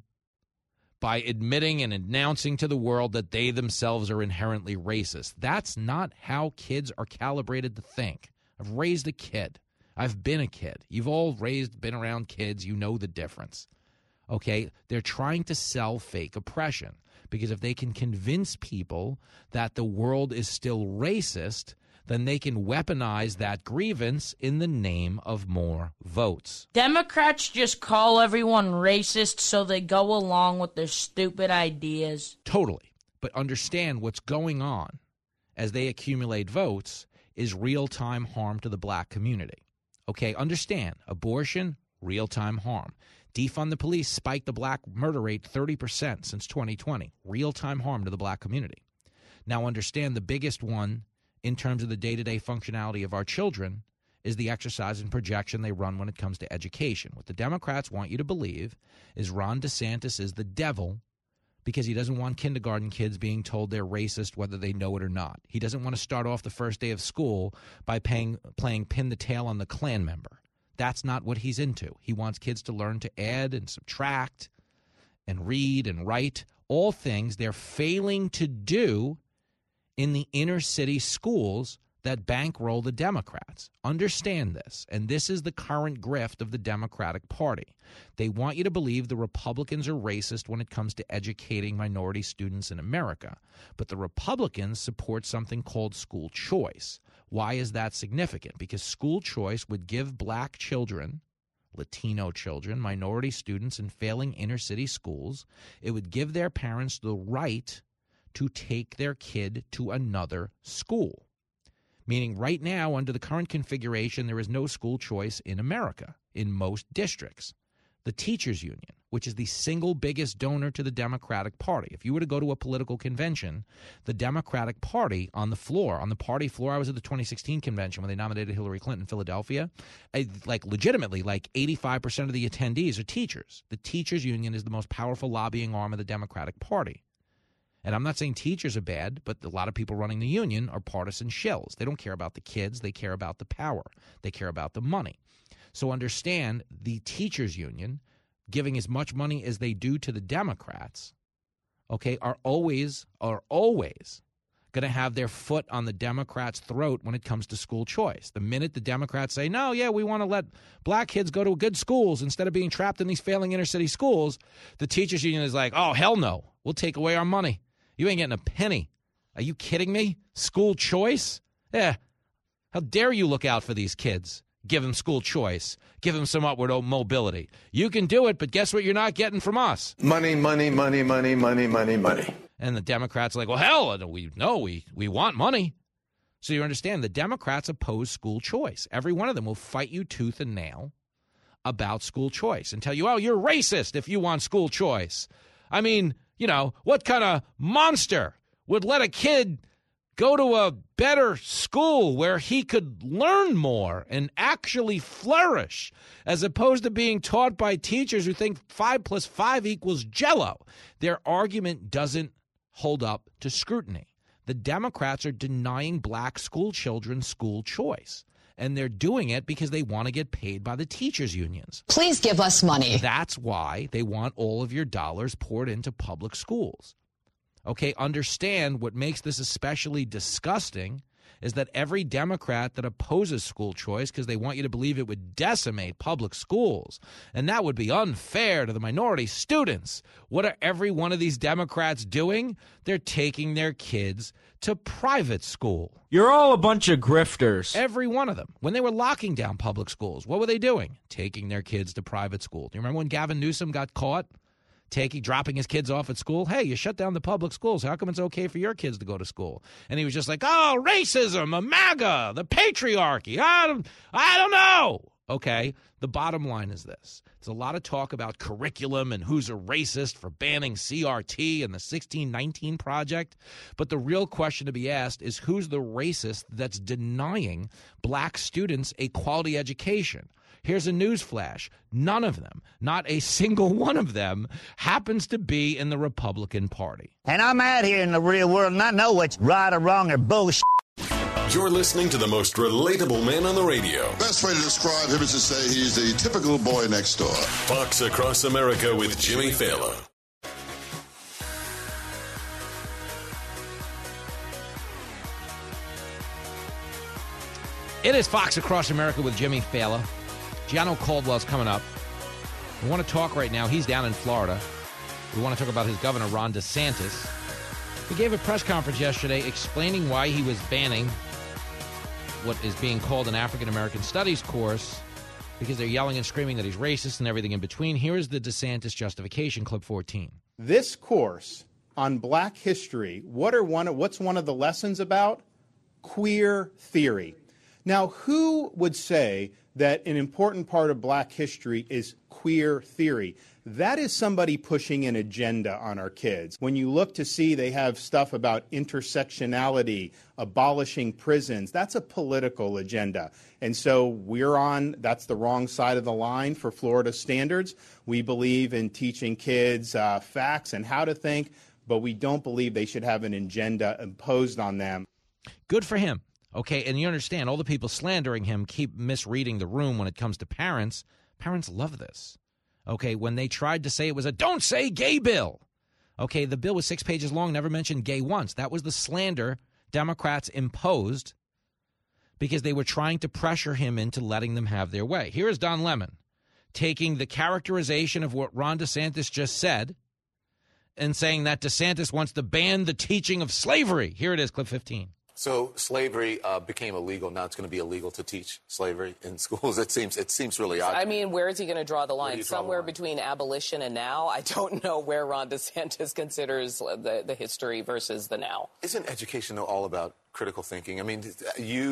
by admitting and announcing to the world that they themselves are inherently racist. That's not how kids are calibrated to think. I've raised a kid. I've been a kid. You've all been around kids. You know the difference. Okay? They're trying to sell fake oppression because if they can convince people that the world is still racist, then they can weaponize that grievance in the name of more votes. Democrats just call everyone racist so they go along with their stupid ideas. Totally. But understand what's going on as they accumulate votes is real-time harm to the black community. Okay, understand, abortion, real-time harm. Defund the police spiked the black murder rate 30% since 2020. Real-time harm to the black community. Now understand the biggest one in terms of the day-to-day functionality of our children is the exercise and projection they run when it comes to education. What the Democrats want you to believe is Ron DeSantis is the devil because he doesn't want kindergarten kids being told they're racist whether they know it or not. He doesn't want to start off the first day of school by playing pin the tail on the Klan member. That's not what he's into. He wants kids to learn to add and subtract and read and write, all things they're failing to do in the inner city schools that bankroll the Democrats. Understand this, and this is the current grift of the Democratic Party. They want you to believe the Republicans are racist when it comes to educating minority students in America, but the Republicans support something called school choice. Why is that significant? Because school choice would give black children, Latino children, minority students in failing inner city schools, it would give their parents the right to take their kid to another school. Meaning right now, under the current configuration, there is no school choice in America. in most districts? The teachers union, which is the single biggest donor to the Democratic Party. If you were to go to a political convention, the Democratic Party on the party floor, I was at the 2016 convention when they nominated Hillary Clinton in Philadelphia, legitimately, 85% of the attendees are teachers. The teachers union is the most powerful lobbying arm of the Democratic Party. And I'm not saying teachers are bad, but a lot of people running the union are partisan shills. They don't care about the kids. They care about the power. They care about the money. So understand the teachers union giving as much money as they do to the Democrats, okay, are always going to have their foot on the Democrats' throat when it comes to school choice. The minute the Democrats say, no, yeah, we want to let black kids go to good schools instead of being trapped in these failing inner city schools, the teachers union is like, oh, hell no, we'll take away our money. You ain't getting a penny. Are you kidding me? School choice? Yeah. How dare you look out for these kids? Give them school choice. Give them some upward mobility. You can do it, but guess what you're not getting from us? Money, money, money, money, money, money, money. And the Democrats are like, well, hell, we want money. So you understand, the Democrats oppose school choice. Every one of them will fight you tooth and nail about school choice and tell you, oh, you're racist if you want school choice. I mean, what kind of monster would let a kid go to a better school where he could learn more and actually flourish, as opposed to being taught by teachers who think 5 + 5 = Jell-O. Their argument doesn't hold up to scrutiny. The Democrats are denying black school children school choice, and they're doing it because they want to get paid by the teachers unions. Please give us money. That's why they want all of your dollars poured into public schools. Okay, understand what makes this especially disgusting is that every Democrat that opposes school choice because they want you to believe it would decimate public schools, and that would be unfair to the minority students. What are every one of these Democrats doing? They're taking their kids to private school. You're all a bunch of grifters. Every one of them. When they were locking down public schools, what were they doing? Taking their kids to private school. Do you remember when Gavin Newsom got caught? Dropping his kids off at school. Hey, you shut down the public schools. How come it's okay for your kids to go to school? And he was just like, oh, racism, a MAGA, the patriarchy. I don't know. Okay, the bottom line is this. There's a lot of talk about curriculum and who's a racist for banning CRT and the 1619 Project. But the real question to be asked is who's the racist that's denying black students a quality education? Here's a news flash. None of them, not a single one of them, happens to be in the Republican Party. And I'm out here in the real world, and I know what's right or wrong or bullshit. You're listening to the most relatable man on the radio. Best way to describe him is to say he's the typical boy next door. Fox Across America with Jimmy Fallon. It is Fox Across America with Jimmy Fallon. Gianno Caldwell's coming up. We want to talk right now. He's down in Florida. We want to talk about his governor, Ron DeSantis. He gave a press conference yesterday explaining why he was banning what is being called an African-American Studies course because they're yelling and screaming that he's racist and everything in between. Here is the DeSantis justification, clip 14. This course on black history, what's one of the lessons about? Queer theory. Now, who would say that an important part of black history is queer theory? That is somebody pushing an agenda on our kids. When you look to see they have stuff about intersectionality, abolishing prisons, that's a political agenda. And so that's the wrong side of the line for Florida standards. We believe in teaching kids facts and how to think, but we don't believe they should have an agenda imposed on them. Good for him. Okay, and you understand, all the people slandering him keep misreading the room when it comes to parents. Parents love this. Okay, when they tried to say it was a don't say gay bill. Okay, the bill was 6 pages long, never mentioned gay once. That was the slander Democrats imposed because they were trying to pressure him into letting them have their way. Here is Don Lemon taking the characterization of what Ron DeSantis just said and saying that DeSantis wants to ban the teaching of slavery. Here it is, clip 15. So slavery became illegal. Now it's going to be illegal to teach slavery in schools. It seems really odd. I mean, where is he going to draw the line? Somewhere between abolition and now? I don't know where Ron DeSantis considers the history versus the now. Isn't education, though, all about critical thinking? I mean, you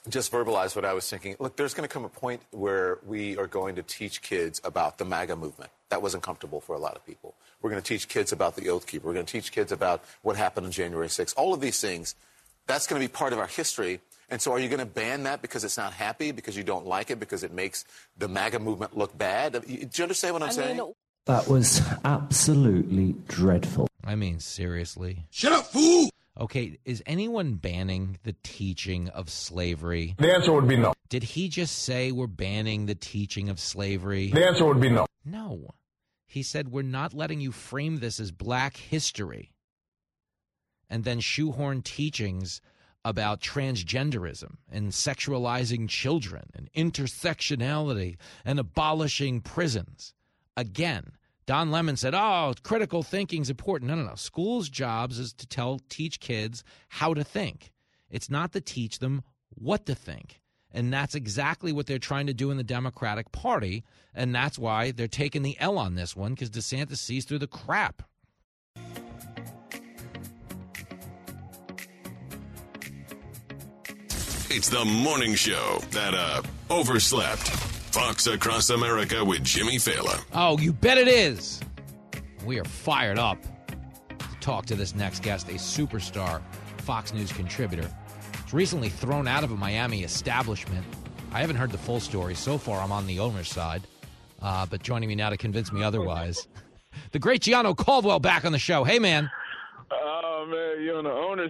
just verbalize what I was thinking. Look, there's going to come a point where we are going to teach kids about the MAGA movement. That wasn't comfortable for a lot of people. We're going to teach kids about the Oath Keeper. We're going to teach kids about what happened on January 6th. All of these things, that's going to be part of our history. And so are you going to ban that because it's not happy, because you don't like it, because it makes the MAGA movement look bad? Do you understand what I'm saying? That was absolutely dreadful. I mean, seriously. Shut up, fool! Okay, is anyone banning the teaching of slavery? The answer would be no. Did he just say we're banning the teaching of slavery? The answer would be no. No. He said we're not letting you frame this as black history and then shoehorn teachings about transgenderism and sexualizing children and intersectionality and abolishing prisons. Again, Don Lemon said, critical thinking's important. No. School's jobs is to teach kids how to think. It's not to teach them what to think. And that's exactly what they're trying to do in the Democratic Party. And that's why they're taking the L on this one, because DeSantis sees through the crap. It's the morning show that overslept. Fox Across America with Jimmy Fallon. Oh, you bet it is. We are fired up to talk to this next guest, a superstar Fox News contributor. Was recently thrown out of a Miami establishment. I haven't heard the full story. So far, I'm on the owner's side. But joining me now to convince me otherwise, the great Gianno Caldwell back on the show. Hey, man. Oh, man, you're on the owner's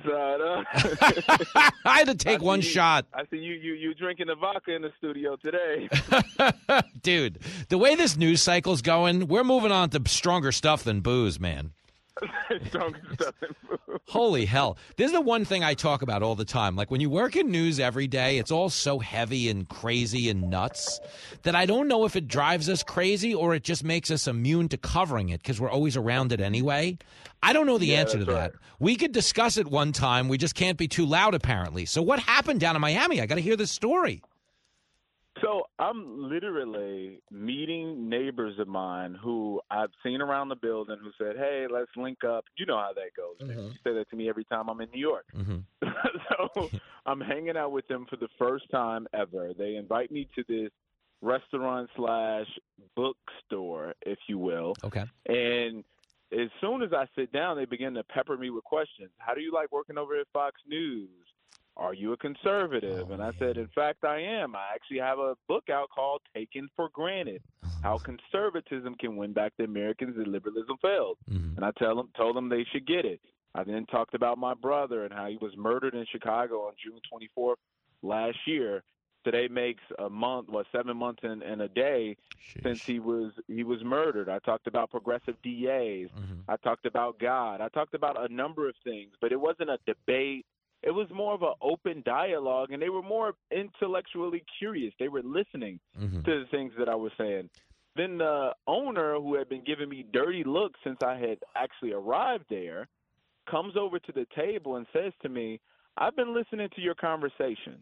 side, huh? I had to take one shot. I see you drinking the vodka in the studio today. Dude, the way this news cycle's going, we're moving on to stronger stuff than booze, man. Stronger stuff than booze. Holy hell. This is the one thing I talk about all the time. Like, when you work in news every day, it's all so heavy and crazy and nuts that I don't know if it drives us crazy or it just makes us immune to covering it because we're always around it anyway. I don't know the answer to that. Right. We could discuss it one time. We just can't be too loud, apparently. So what happened down in Miami? I got to hear this story. So I'm literally meeting neighbors of mine who I've seen around the building who said, hey, let's link up. You know how that goes. Mm-hmm. You say that to me every time I'm in New York. Mm-hmm. So I'm hanging out with them for the first time ever. They invite me to this restaurant / bookstore, if you will. Okay. And as soon as I sit down, they begin to pepper me with questions. How do you like working over at Fox News? Are you a conservative? And I said, in fact, I am. I actually have a book out called Taken for Granted, How Conservatism Can Win Back the Americans and Liberalism Failed. Mm-hmm. And I told them they should get it. I then talked about my brother and how he was murdered in Chicago on June 24th last year. Today makes 7 months and a day since he was murdered. I talked about progressive DAs. Mm-hmm. I talked about God. I talked about a number of things, but it wasn't a debate. It was more of an open dialogue, and they were more intellectually curious. They were listening to the things that I was saying. Then the owner, who had been giving me dirty looks since I had actually arrived there, comes over to the table and says to me, I've been listening to your conversation,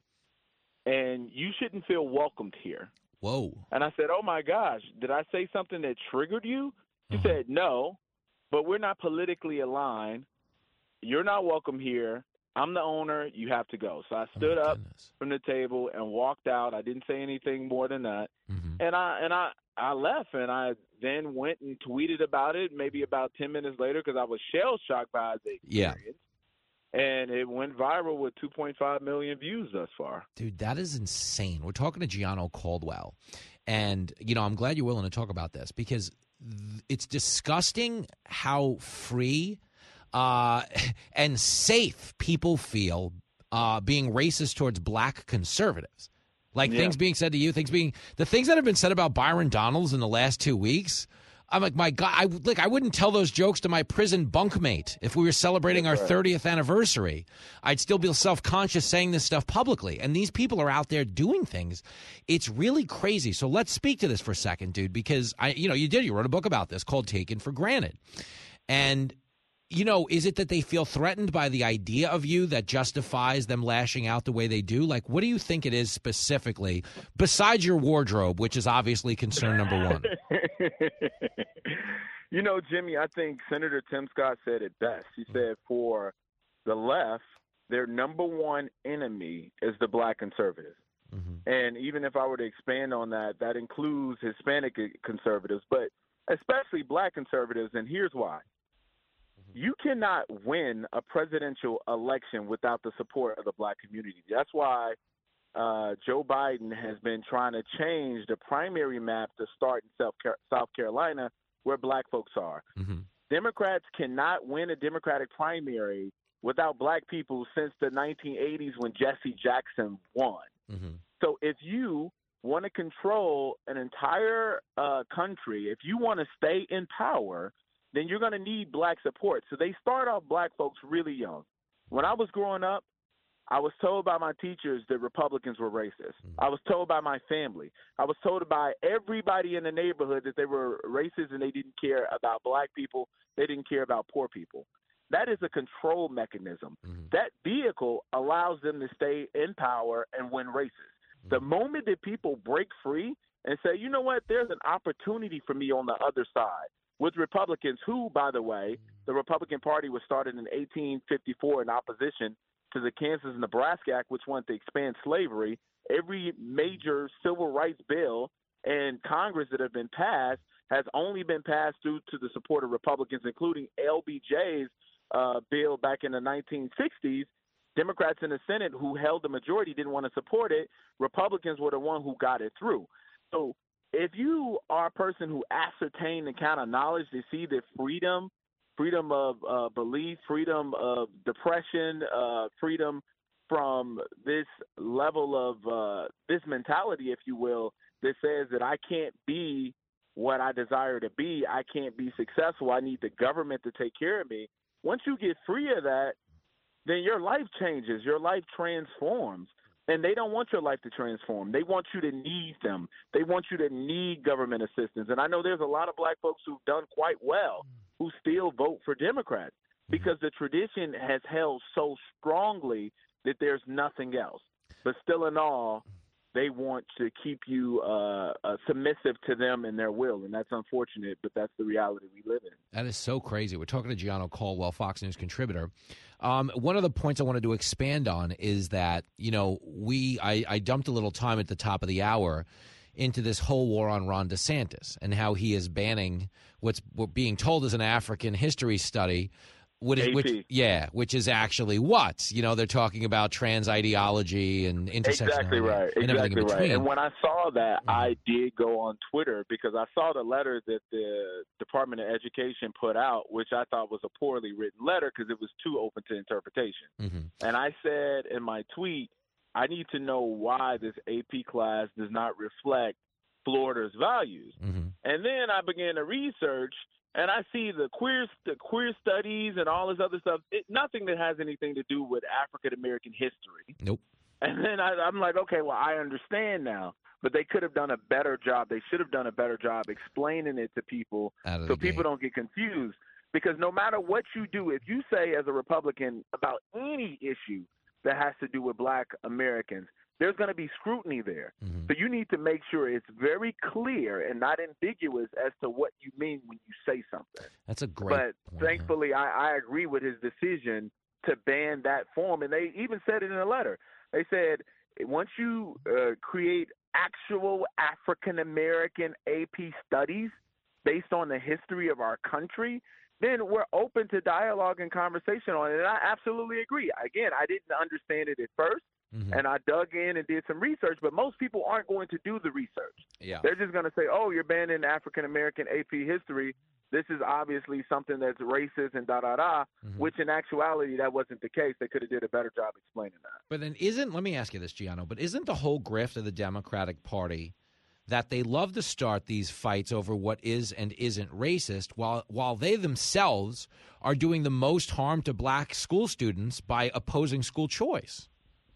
and you shouldn't feel welcomed here. Whoa. And I said, oh, my gosh, did I say something that triggered you? He said, no, but we're not politically aligned. You're not welcome here. I'm the owner. You have to go. So I stood up from the table and walked out. I didn't say anything more than that. Mm-hmm. And I left, and I then went and tweeted about it maybe about 10 minutes later because I was shell-shocked by the experience. Yeah. And it went viral with 2.5 million views thus far. Dude, that is insane. We're talking to Gianno Caldwell. And, I'm glad you're willing to talk about this because it's disgusting how free and safe people feel being racist towards black conservatives. Like things being said to you, the things that have been said about Byron Donalds in the last 2 weeks. I'm like, my God, I wouldn't tell those jokes to my prison bunkmate if we were celebrating our 30th anniversary. I'd still be self-conscious saying this stuff publicly. And these people are out there doing things. It's really crazy. So let's speak to this for a second, dude, because you wrote a book about this called Taken for Granted. And is it that they feel threatened by the idea of you that justifies them lashing out the way they do? Like, what do you think it is specifically, besides your wardrobe, which is obviously concern number one? Jimmy, I think Senator Tim Scott said it best. He said for the left, their number one enemy is the black conservative. And even if I were to expand on that, that includes Hispanic conservatives, but especially black conservatives, and here's why. You cannot win a presidential election without the support of the black community. That's why Joe Biden has been trying to change the primary map to start in South Carolina, where black folks are. Democrats cannot win a Democratic primary without black people since the 1980s when Jesse Jackson won. So if you want to control an entire country, if you want to stay in power, then you're going to need black support. So they start off black folks really young. When I was growing up, I was told by my teachers that Republicans were racist. I was told by my family. I was told by everybody in the neighborhood that they were racist and they didn't care about black people. They didn't care about poor people. That is a control mechanism. That vehicle allows them to stay in power and win races. The moment that people break free and say, you know what, there's an opportunity for me on the other side, with Republicans who, by the way, the Republican Party was started in 1854 in opposition to the Kansas-Nebraska Act, which wanted to expand slavery. Every major civil rights bill in Congress that have been passed has only been passed due to the support of Republicans, including LBJ's bill back in the 1960s. Democrats in the Senate who held the majority didn't want to support it. Republicans were the one who got it through. So if you are a person who ascertained the kind of knowledge to see that freedom of belief, freedom of depression, freedom from this level of this mentality, if you will, that says that I can't be what I desire to be, I can't be successful, I need the government to take care of me. Once you get free of that, then your life changes, your life transforms. And they don't want your life to transform. They want you to need them. They want you to need government assistance. And I know there's a lot of black folks who've done quite well who still vote for Democrats because the tradition has held so strongly that there's nothing else. But still in all, they want to keep you submissive to them and their will. And that's unfortunate, but that's the reality we live in. That is so crazy. We're talking to Gianno Caldwell, Fox News contributor. One of the points I wanted to expand on is that, you know, I dumped a little time at the top of the hour into this whole war on Ron DeSantis and how he is banning what's being told is an African history study. Which is actually what? You know, they're talking about trans ideology and intersectionality. Exactly right. And everything in between. And when I saw that, I did go on Twitter because I saw the letter that the Department of Education put out, which I thought was a poorly written letter because it was too open to interpretation. And I said in my tweet, I need to know why this AP class does not reflect Florida's values. And then I began to research, and I see the queer studies and all this other stuff, nothing that has anything to do with African-American history. Nope. And then I'm like, okay, well, I understand now. But they could have done a better job. They should have done a better job explaining it to people so people don't get confused. Because no matter what you do, if you say as a Republican about any issue that has to do with black Americans, there's going to be scrutiny there. So you need to make sure it's very clear and not ambiguous as to what you mean when you say something. That's a great point. Thankfully, I agree with his decision to ban that form. And they even said it in a letter. They said once you create actual African-American AP studies based on the history of our country, then we're open to dialogue and conversation on it. And I absolutely agree. Again, I didn't understand it at first. And I dug in and did some research, but most people aren't going to do the research. Yeah. They're just going to say, oh, you're banning African-American AP history. This is obviously something that's racist and da-da-da, which in actuality, that wasn't the case. They could have did a better job explaining that. But then let me ask you this, Gianno, but isn't the whole grift of the Democratic Party that they love to start these fights over what is and isn't racist while they themselves are doing the most harm to black school students by opposing school choice?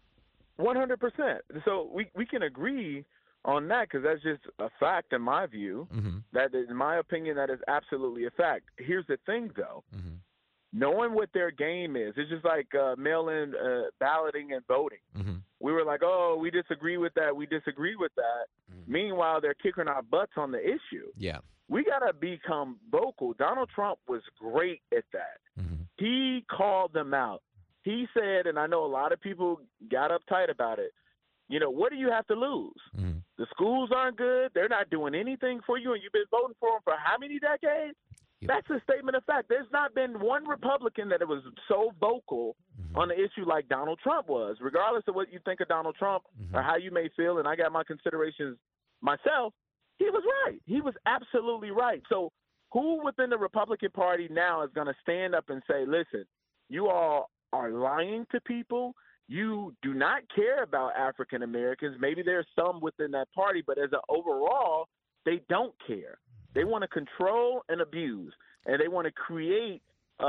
100%. So we can agree on that because that's just a fact in my view. That is, in my opinion, that is absolutely a fact. Here's the thing, though. Knowing what their game is, it's just like mail-in balloting and voting. We were like, oh, we disagree with that. We disagree with that. Meanwhile, they're kicking our butts on the issue. Yeah. We got to become vocal. Donald Trump was great at that. He called them out. he said, and I know a lot of people got uptight about it, what do you have to lose? Mm-hmm. The schools aren't good. They're not doing anything for you, and you've been voting for them for how many decades? Yep. That's a statement of fact. There's not been one Republican that was so vocal on an issue like Donald Trump was. Regardless of what you think of Donald Trump or how you may feel, and I got my considerations myself, he was right. He was absolutely right. So who within the Republican Party now is going to stand up and say, listen, you all are lying to people. You do not care about African Americans. Maybe there's some within that party, but as an overall, they don't care. They want to control and abuse, and they want to create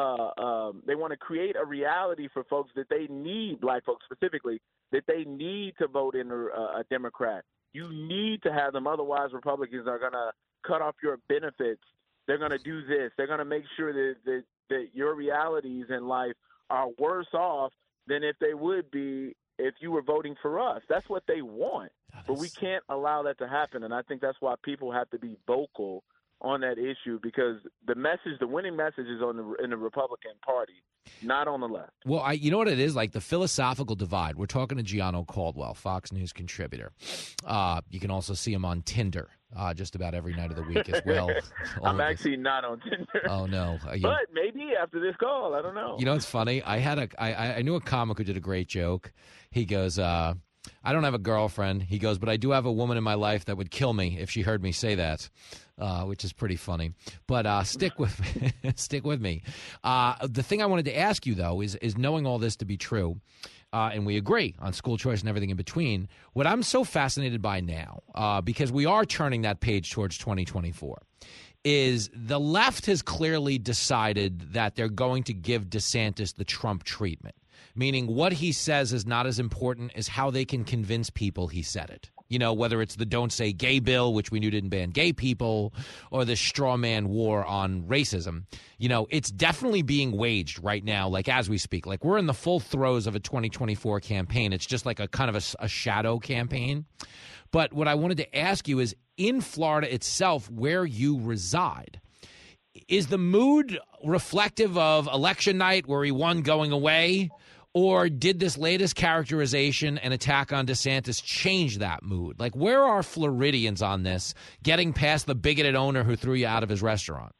a reality for folks that they need, black folks specifically, that they need to vote in a Democrat. You need to have them, otherwise Republicans are going to cut off your benefits. They're going to do this. They're going to make sure that your realities in life are worse off than if they would be if you were voting for us. That's what they want. But we can't allow that to happen, and I think that's why people have to be vocal on that issue, because the winning message is in the Republican Party, not on the left. Well, you know what it is? Like the philosophical divide. We're talking to Gianno Caldwell, Fox News contributor. You can also see him on Tinder just about every night of the week as well. I'm actually not on Tinder. Oh, no. But maybe after this call, I don't know. You know what's funny? I knew a comic who did a great joke. He goes, I don't have a girlfriend. He goes, but I do have a woman in my life that would kill me if she heard me say that, which is pretty funny. But stick with me. Stick with me. The thing I wanted to ask you, though, is knowing all this to be true, and we agree on school choice and everything in between, what I'm so fascinated by now, because we are turning that page towards 2024, is the left has clearly decided that they're going to give DeSantis the Trump treatment. Meaning what he says is not as important as how they can convince people he said it. Whether it's the Don't Say Gay bill, which we knew didn't ban gay people, or the straw man war on racism. It's definitely being waged right now, like as we speak. Like we're in the full throes of a 2024 campaign. It's just like a kind of a shadow campaign. But what I wanted to ask you is, in Florida itself, where you reside, is the mood reflective of election night where he won going away? Or did this latest characterization and attack on DeSantis change that mood? Like, where are Floridians on this, getting past the bigoted owner who threw you out of his restaurant?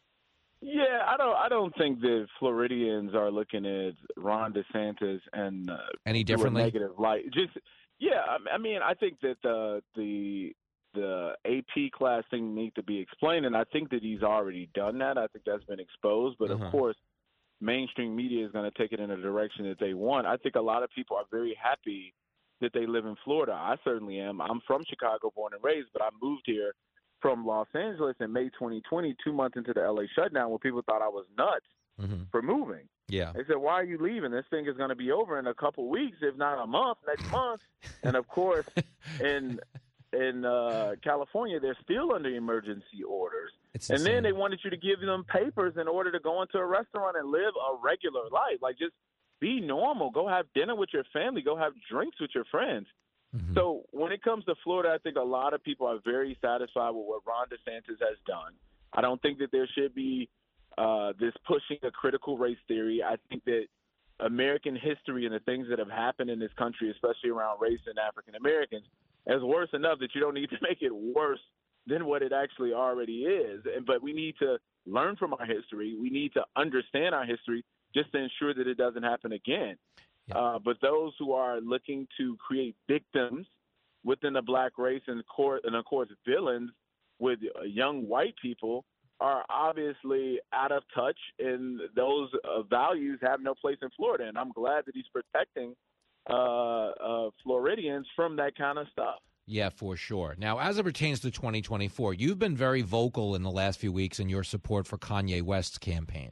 Yeah, I don't think that Floridians are looking at Ron DeSantis and any differently negative light. I think that the AP class thing needs to be explained, and I think that he's already done that. I think that's been exposed, but of course, mainstream media is going to take it in a direction that they want. I think a lot of people are very happy that they live in Florida. I certainly am. I'm from Chicago, born and raised, but I moved here from Los Angeles in May 2020, 2 months into the LA shutdown, where people thought I was nuts for moving. Yeah. They said, why are you leaving? This thing is going to be over in a couple weeks, if not a month, next month. And of course, in California, they're still under emergency orders. And then they wanted you to give them papers in order to go into a restaurant and live a regular life. Like, just be normal. Go have dinner with your family. Go have drinks with your friends. So when it comes to Florida, I think a lot of people are very satisfied with what Ron DeSantis has done. I don't think that there should be this pushing a critical race theory. I think that American history and the things that have happened in this country, especially around race and African Americans, is worse enough that you don't need to make it worse than what it actually already is. But we need to learn from our history. We need to understand our history just to ensure that it doesn't happen again. But those who are looking to create victims within the black race and of course villains with young white people are obviously out of touch, and those values have no place in Florida. And I'm glad that he's protecting Floridians from that kind of stuff. Yeah, for sure. Now, as it pertains to 2024, you've been very vocal in the last few weeks in your support for Kanye West's campaign.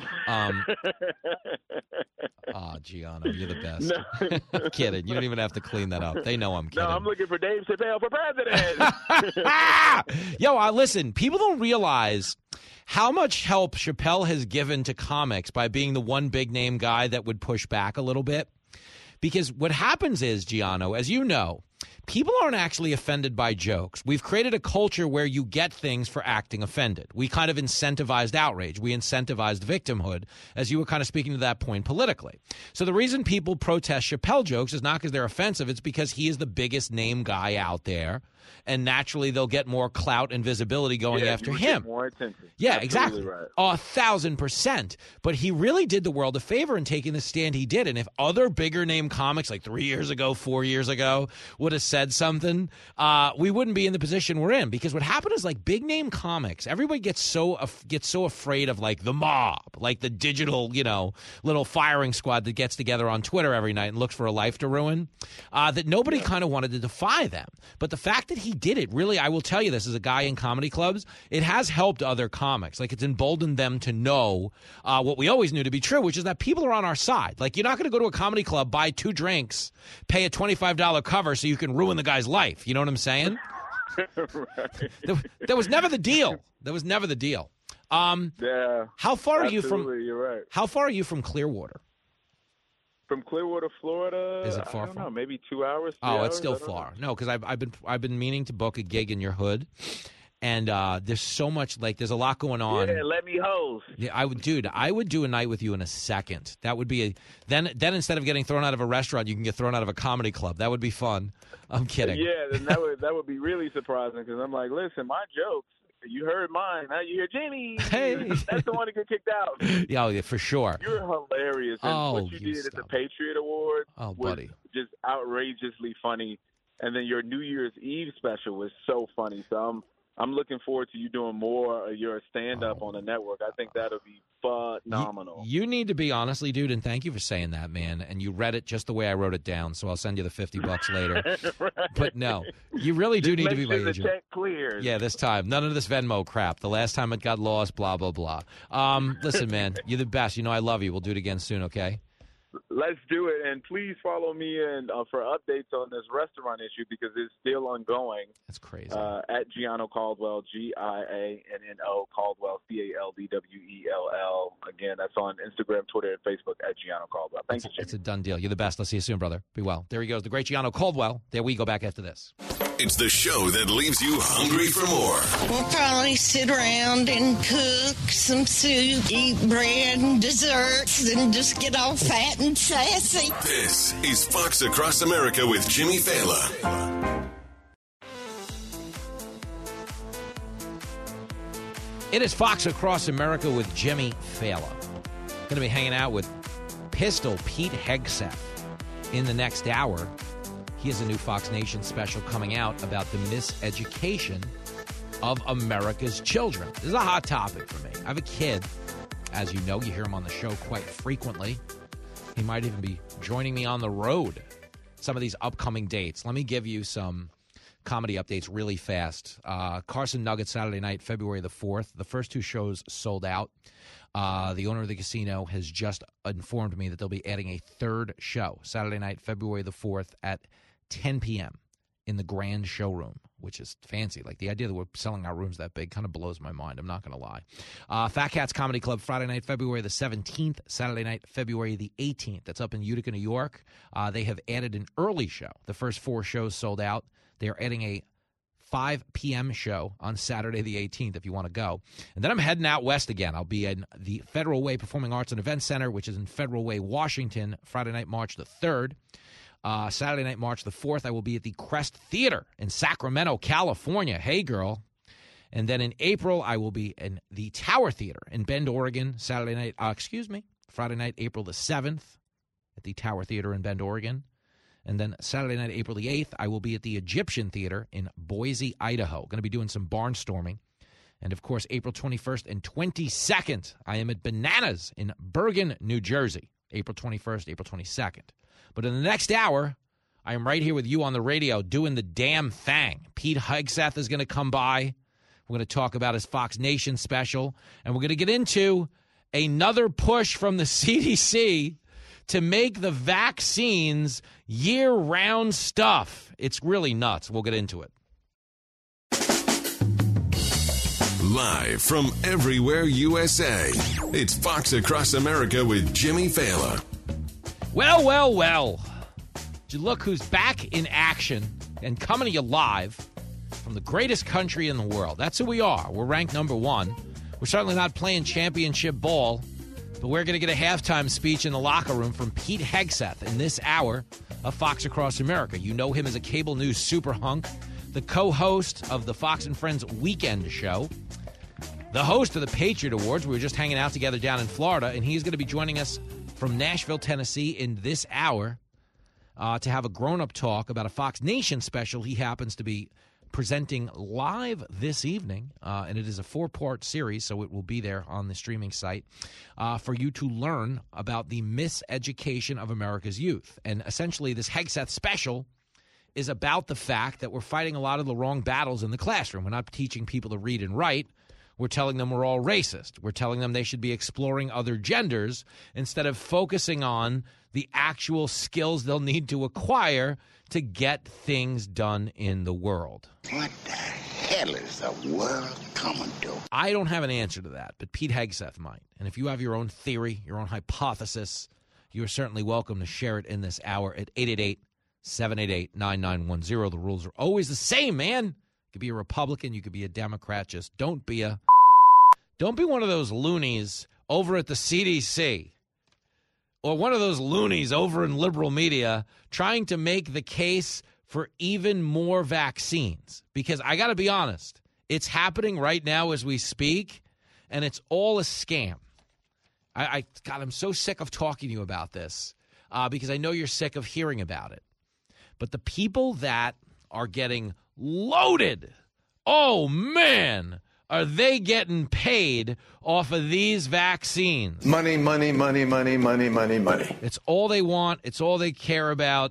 Gianno, you're the best. No. I'm kidding. You don't even have to clean that up. They know I'm kidding. No, I'm looking for Dave Chappelle for president. Yo, listen, people don't realize how much help Chappelle has given to comics by being the one big name guy that would push back a little bit. Because what happens is, Gianno, as you know, people aren't actually offended by jokes. We've created a culture where you get things for acting offended. We kind of incentivized outrage. We incentivized victimhood, as you were kind of speaking to that point politically. So the reason people protest Chappelle jokes is not because they're offensive. It's because he is the biggest name guy out there. And naturally, they'll get more clout and visibility going after him. More attention. Yeah, Absolutely exactly. Right. 1,000%. But he really did the world a favor in taking the stand he did. And if other bigger name comics like 3 years ago, 4 years ago would have said something, we wouldn't be in the position we're in. Because what happened is, like, big name comics, everybody gets so afraid of, like, the mob, like the digital, little firing squad that gets together on Twitter every night and looks for a life to ruin, that nobody kind of wanted to defy them. But the fact that he did it, really, I will tell you this as a guy in comedy clubs, it has helped other comics. Like, it's emboldened them to know what we always knew to be true, which is that people are on our side. Like, you're not going to go to a comedy club, buy 2 drinks, pay a $25 cover so you can ruin the guy's life. You know what I'm saying? Right. That was never the deal. That was never the deal. Yeah. How far are you from? You're right. How far are you from Clearwater? From Clearwater, Florida, is it far? I don't know, maybe 2 hours. 3 Oh, hours? it's still far. No, because I've been meaning to book a gig in your hood, and there's so much, like, there's a lot going on. Yeah, let me host. Yeah, I would do a night with you in a second. That would be then instead of getting thrown out of a restaurant, you can get thrown out of a comedy club. That would be fun. I'm kidding. Yeah, then that would be really surprising because I'm like, listen, my jokes. You heard mine. Now you hear Jimmy. Hey. That's the one that get kicked out. Yeah, for sure. You're hilarious. And what you did at the Patriot Awards was just outrageously funny. And then your New Year's Eve special was so funny. So I'm looking forward to you doing more of your stand-up on the network. I think that'll be phenomenal. You need to be, honestly, dude, and thank you for saying that, man. And you read it just the way I wrote it down, so I'll send you the $50 later. Right. But no, you really do need to be my agent. agent. The check clears. Yeah, this time. None of this Venmo crap. The last time it got lost, blah, blah, blah. Listen, man, you're the best. You know I love you. We'll do it again soon, okay? Let's do it, and please follow me in for updates on this restaurant issue because it's still ongoing. That's crazy. At Gianno Caldwell, Gianno Caldwell, Caldwell. Again, that's on Instagram, Twitter, and Facebook at Gianno Caldwell. Thank you, Jimmy. It's a done deal. You're the best. I'll see you soon, brother. Be well. There he goes, the great Gianno Caldwell. There we go back after this. It's the show that leaves you hungry for more. We'll probably sit around and cook some soup, eat bread and desserts, and just get all fat and sassy. This is Fox Across America with Jimmy Fallon. It is Fox Across America with Jimmy Fallon. Going to be hanging out with Pistol Pete Hegseth in the next hour. He has a new Fox Nation special coming out about the miseducation of America's children. This is a hot topic for me. I have a kid. As you know, you hear him on the show quite frequently. He might even be joining me on the road some of these upcoming dates. Let me give you some comedy updates really fast. Carson Nugget Saturday night, February the 4th. The first 2 shows sold out. The owner of the casino has just informed me that they'll be adding a 3rd show, Saturday night, February the 4th at 10 p.m. in the Grand Showroom, which is fancy. Like, the idea that we're selling our rooms that big kind of blows my mind. I'm not going to lie. Fat Cats Comedy Club, Friday night, February the 17th. Saturday night, February the 18th. That's up in Utica, New York. They have added an early show. The first 4 shows sold out. They are adding a 5 p.m. show on Saturday the 18th if you want to go. And then I'm heading out west again. I'll be in the Federal Way Performing Arts and Events Center, which is in Federal Way, Washington, Friday night, March the 3rd. Saturday night, March the 4th, I will be at the Crest Theater in Sacramento, California. Hey, girl. And then in April, I will be in the Tower Theater in Bend, Oregon. Friday night, April the 7th at the Tower Theater in Bend, Oregon. And then Saturday night, April the 8th, I will be at the Egyptian Theater in Boise, Idaho. Going to be doing some barnstorming. And, of course, April 21st and 22nd, I am at Bananas in Bergen, New Jersey. April 21st, April 22nd. But in the next hour, I am right here with you on the radio doing the damn thing. Pete Hegseth is going to come by. We're going to talk about his Fox Nation special. And we're going to get into another push from the CDC to make the vaccines year-round stuff. It's really nuts. We'll get into it. Live from everywhere USA, it's Fox Across America with Jimmy Fallon. Well. look who's back in action and coming to you live from the greatest country in the world. That's who we are. We're ranked number 1. We're certainly not playing championship ball, but we're going to get a halftime speech in the locker room from Pete Hegseth in this hour of Fox Across America. You know him as a cable news super hunk, the co-host of the Fox and Friends Weekend Show, the host of the Patriot Awards. We were just hanging out together down in Florida, and he's going to be joining us from Nashville, Tennessee in this hour to have a grown-up talk about a Fox Nation special he happens to be presenting live this evening, and it is a 4-part series, so it will be there on the streaming site for you to learn about the miseducation of America's youth. And essentially, this Hegseth special is about the fact that we're fighting a lot of the wrong battles in the classroom. We're not teaching people to read and write. We're telling them we're all racist. We're telling them they should be exploring other genders instead of focusing on the actual skills they'll need to acquire to get things done in the world. What the hell is the world coming to? I don't have an answer to that, but Pete Hegseth might. And if you have your own theory, your own hypothesis, you are certainly welcome to share it in this hour at 888-788-9910. The rules are always the same, man. You could be a Republican, you could be a Democrat. Just don't be one of those loonies over at the CDC or one of those loonies over in liberal media trying to make the case for even more vaccines. Because I got to be honest, it's happening right now as we speak, and it's all a scam. God, I'm so sick of talking to you about this because I know you're sick of hearing about it. But the people that are getting loaded, oh, man, are they getting paid off of these vaccines? Money, money, money, money, money, money, money. It's all they want. It's all they care about.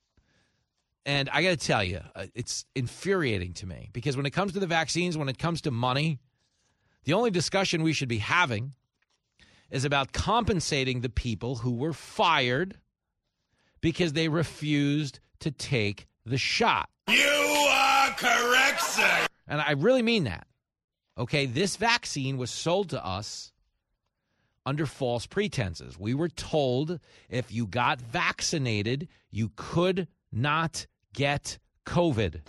And I got to tell you, it's infuriating to me because when it comes to the vaccines, when it comes to money, the only discussion we should be having is about compensating the people who were fired because they refused to take the shot. You are correct, sir. And I really mean that. Okay, this vaccine was sold to us under false pretenses. We were told if you got vaccinated, you could not get COVID.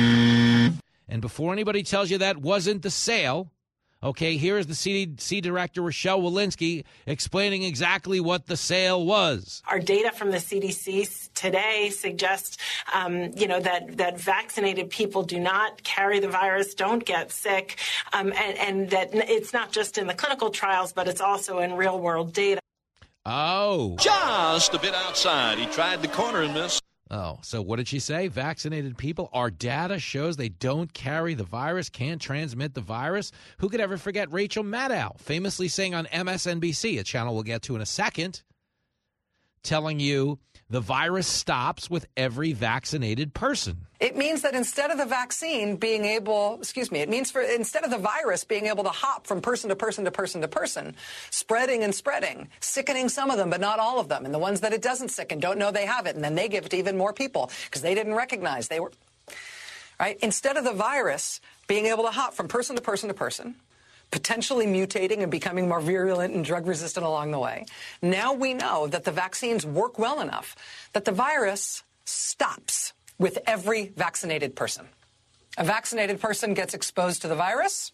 And before anybody tells you that wasn't the sale, okay, here is the CDC Director, Rochelle Walensky, explaining exactly what the sale was. Our data from the CDC today suggests, that vaccinated people do not carry the virus, don't get sick, and that it's not just in the clinical trials, but it's also in real-world data. Oh. Just a bit outside. He tried the corner and missed. Oh, so what did she say? Vaccinated people, our data shows they don't carry the virus, can't transmit the virus. Who could ever forget Rachel Maddow famously saying on MSNBC, a channel we'll get to in a second, telling you the virus stops with every vaccinated person. It means that instead of the vaccine being able, instead of the virus being able to hop from person to person to person to person, spreading and spreading, sickening some of them, but not all of them. And the ones that it doesn't sicken don't know they have it. And then they give it to even more people because they didn't recognize they were, right? Instead of the virus being able to hop from person to person to person, potentially mutating and becoming more virulent and drug resistant along the way. Now we know that the vaccines work well enough that the virus stops with every vaccinated person. A vaccinated person gets exposed to the virus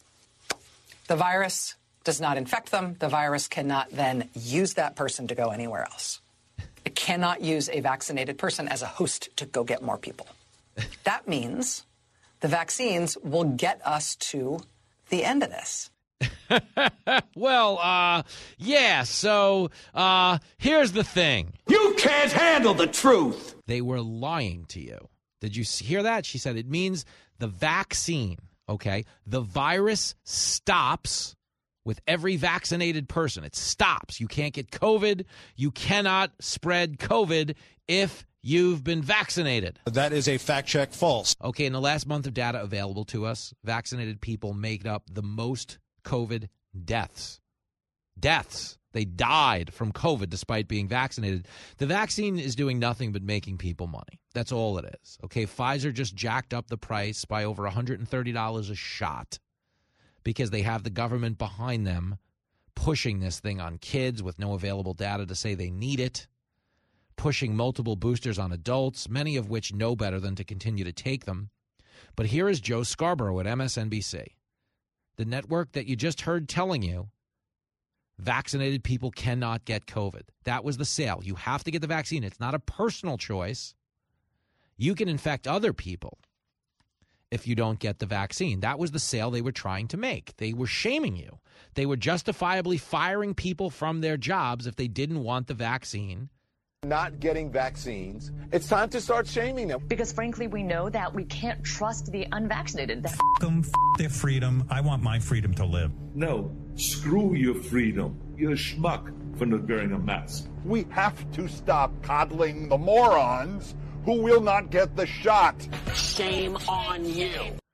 does not infect them. The virus cannot then use that person to go anywhere else. It cannot use a vaccinated person as a host to go get more people. That means the vaccines will get us to the end of this. Well, yeah, so here's the thing. You can't handle the truth. They were lying to you. Did you hear that? She said it means the vaccine, okay, the virus stops with every vaccinated person. It stops. You can't get COVID. You cannot spread COVID if you've been vaccinated. That is a fact check false. Okay, in the last month of data available to us, vaccinated people make up the most COVID deaths. They died from COVID despite being vaccinated. The vaccine is doing nothing but making people money. That's all it is. Okay, Pfizer just jacked up the price by over $130 a shot because they have the government behind them pushing this thing on kids with no available data to say they need it, pushing multiple boosters on adults, many of which know better than to continue to take them. But here is Joe Scarborough at MSNBC, the network that you just heard telling you vaccinated people cannot get COVID. That was the sale. You have to get the vaccine. It's not a personal choice. You can infect other people if you don't get the vaccine. That was the sale they were trying to make. They were shaming you. They were justifiably firing people from their jobs if they didn't want the vaccine. Not getting vaccines. It's time to start shaming them. Because frankly, we know that we can't trust the unvaccinated. F them, their freedom. I want my freedom to live. No, screw your freedom. You're a schmuck for not wearing a mask. We have to stop coddling the morons who will not get the shot. Shame on you.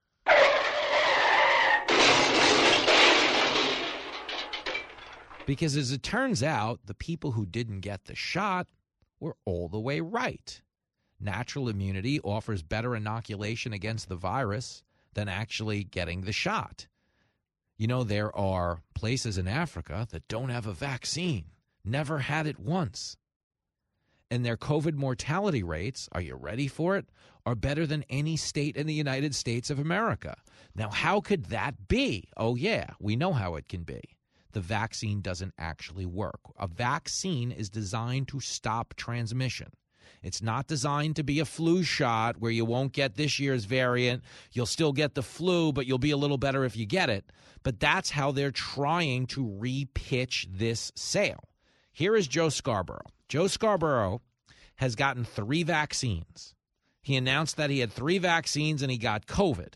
Because as it turns out, the people who didn't get the shot were all the way right. Natural immunity offers better inoculation against the virus than actually getting the shot. You know, there are places in Africa that don't have a vaccine, never had it once. And their COVID mortality rates, are you ready for it, are better than any state in the United States of America. Now, how could that be? Oh, yeah, we know how it can be. The vaccine doesn't actually work. A vaccine is designed to stop transmission. It's not designed to be a flu shot where you won't get this year's variant. You'll still get the flu, but you'll be a little better if you get it. But that's how they're trying to repitch this sale. Here is Joe Scarborough. Joe Scarborough has gotten 3 vaccines. He announced that he had 3 vaccines and he got COVID.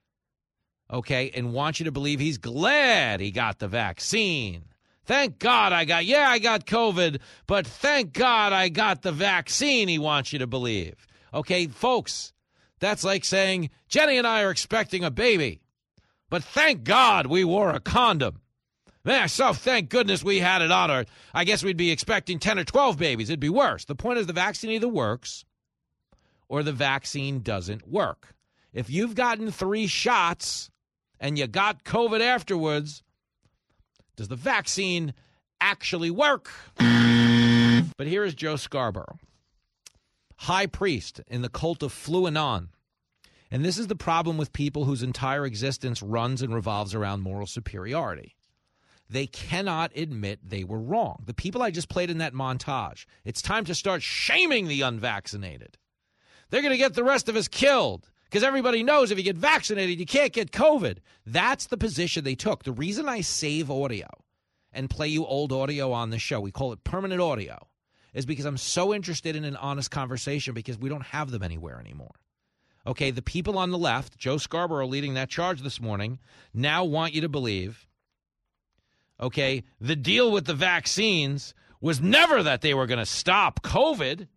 Okay, and wants you to believe he's glad he got the vaccine. Thank God I got COVID, but thank God I got the vaccine, he wants you to believe. Okay, folks, that's like saying, Jenny and I are expecting a baby, but thank God we wore a condom. Man, so thank goodness we had it on, or I guess we'd be expecting 10 or 12 babies. It'd be worse. The point is the vaccine either works or the vaccine doesn't work. If you've gotten 3 shots and you got COVID afterwards, does the vaccine actually work? But here is Joe Scarborough, high priest in the cult of Fluanon. And this is the problem with people whose entire existence runs and revolves around moral superiority. They cannot admit they were wrong. The people I just played in that montage, it's time to start shaming the unvaccinated. They're going to get the rest of us killed. Because everybody knows if you get vaccinated, you can't get COVID. That's the position they took. The reason I save audio and play you old audio on the show, we call it permanent audio, is because I'm so interested in an honest conversation because we don't have them anywhere anymore. Okay, the people on the left, Joe Scarborough leading that charge this morning, now want you to believe, okay, the deal with the vaccines was never that they were going to stop COVID.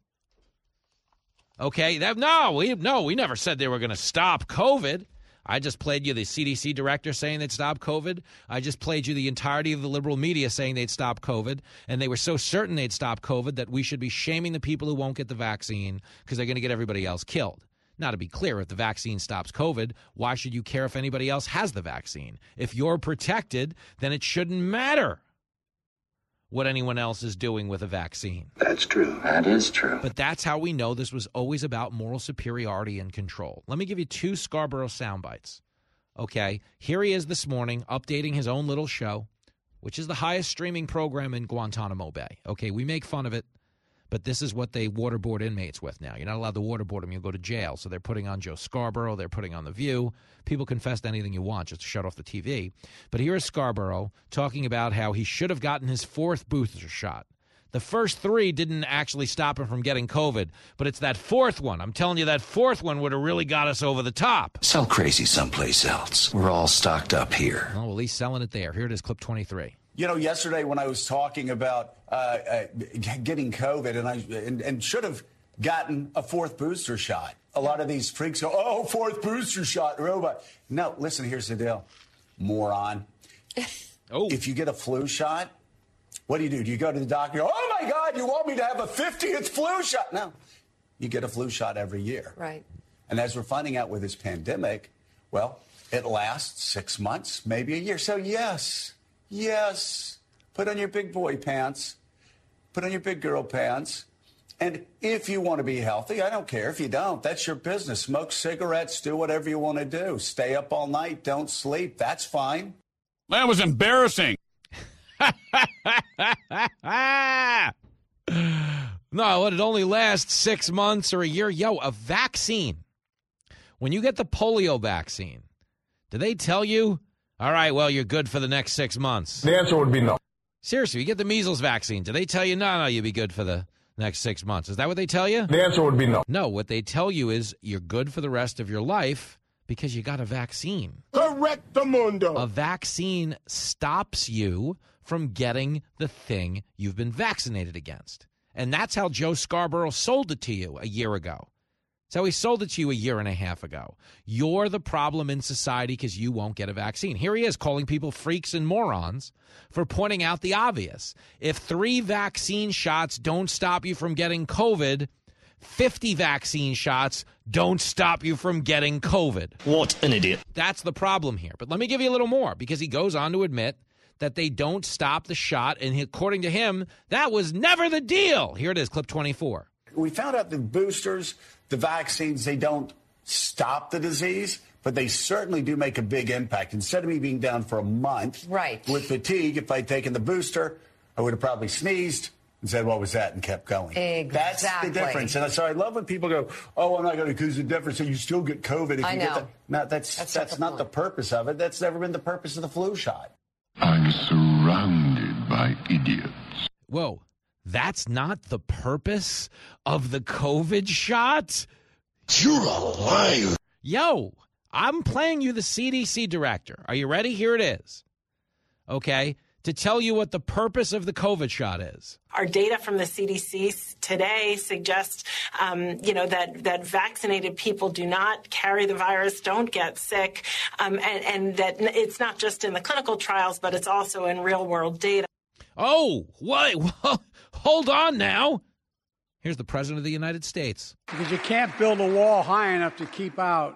Okay, we never said they were going to stop COVID. I just played you the CDC director saying they'd stop COVID. I just played you the entirety of the liberal media saying they'd stop COVID. And they were so certain they'd stop COVID that we should be shaming the people who won't get the vaccine because they're going to get everybody else killed. Now, to be clear, if the vaccine stops COVID, why should you care if anybody else has the vaccine? If you're protected, then it shouldn't matter what anyone else is doing with a vaccine. That's true. That is true. But that's how we know this was always about moral superiority and control. Let me give you 2 Scarborough sound bites. Okay, here he is this morning updating his own little show, which is the highest streaming program in Guantanamo Bay. Okay, we make fun of it, but this is what they waterboard inmates with now. You're not allowed to waterboard them. You'll go to jail. So they're putting on Joe Scarborough. They're putting on The View. People confess to anything you want just to shut off the TV. But here is Scarborough talking about how he should have gotten his 4th booster shot. The first 3 didn't actually stop him from getting COVID, but it's that 4th one. I'm telling you, that 4th one would have really got us over the top. Sell crazy someplace else. We're all stocked up here. Oh, well, he's selling it there. Here it is, clip 23. You know, yesterday when I was talking about getting COVID and should have gotten a 4th booster shot, a lot of these freaks go, oh, 4th booster shot, robot. No, listen, here's the deal, moron. If you get a flu shot, what do? Do you go to the doctor and go, oh, my God, you want me to have a 50th flu shot? No, you get a flu shot every year. Right. And as we're finding out with this pandemic, well, it lasts 6 months, maybe a year. So, yes, put on your big boy pants, put on your big girl pants, And if you want to be healthy, I don't care. If you don't, that's your business. Smoke cigarettes, do whatever you want to do. Stay up all night, don't sleep. That's fine. That was embarrassing. No, it only lasts 6 months or a year. Yo, a vaccine. When you get the polio vaccine, do they tell you, all right, well, you're good for the next 6 months? The answer would be no. Seriously, you get the measles vaccine. Do they tell you, no, you'll be good for the next 6 months? Is that what they tell you? The answer would be no. No, what they tell you is you're good for the rest of your life because you got a vaccine. Correctamundo. A vaccine stops you from getting the thing you've been vaccinated against. And that's how Joe Scarborough sold it to you a year ago. That's how he sold it to you a year and a half ago. You're the problem in society because you won't get a vaccine. Here he is calling people freaks and morons for pointing out the obvious. If 3 vaccine shots don't stop you from getting COVID, 50 vaccine shots don't stop you from getting COVID. What an idiot. That's the problem here. But let me give you a little more, because he goes on to admit that they don't stop the shot, and according to him, that was never the deal. Here it is, clip 24. We found out the boosters, the vaccines, they don't stop the disease, but they certainly do make a big impact. Instead of me being down for a month with fatigue, if I'd taken the booster, I would have probably sneezed and said, what was that, and kept going. Exactly. That's the difference. And so I love when people go, oh, I'm not going to accuse the difference, so you still get COVID if you get that. No, that's not the purpose of it. That's never been the purpose of the flu shot. I'm surrounded by idiots. Whoa, that's not the purpose of the COVID shot? You're a liar. Yo, I'm playing you the CDC director. Are you ready? Here it is. Okay, to tell you what the purpose of the COVID shot is. Our data from the CDC today suggests, that vaccinated people do not carry the virus, don't get sick, and that it's not just in the clinical trials, but it's also in real-world data. Oh, what? Well, hold on now. Here's the President of the United States. Because you can't build a wall high enough to keep out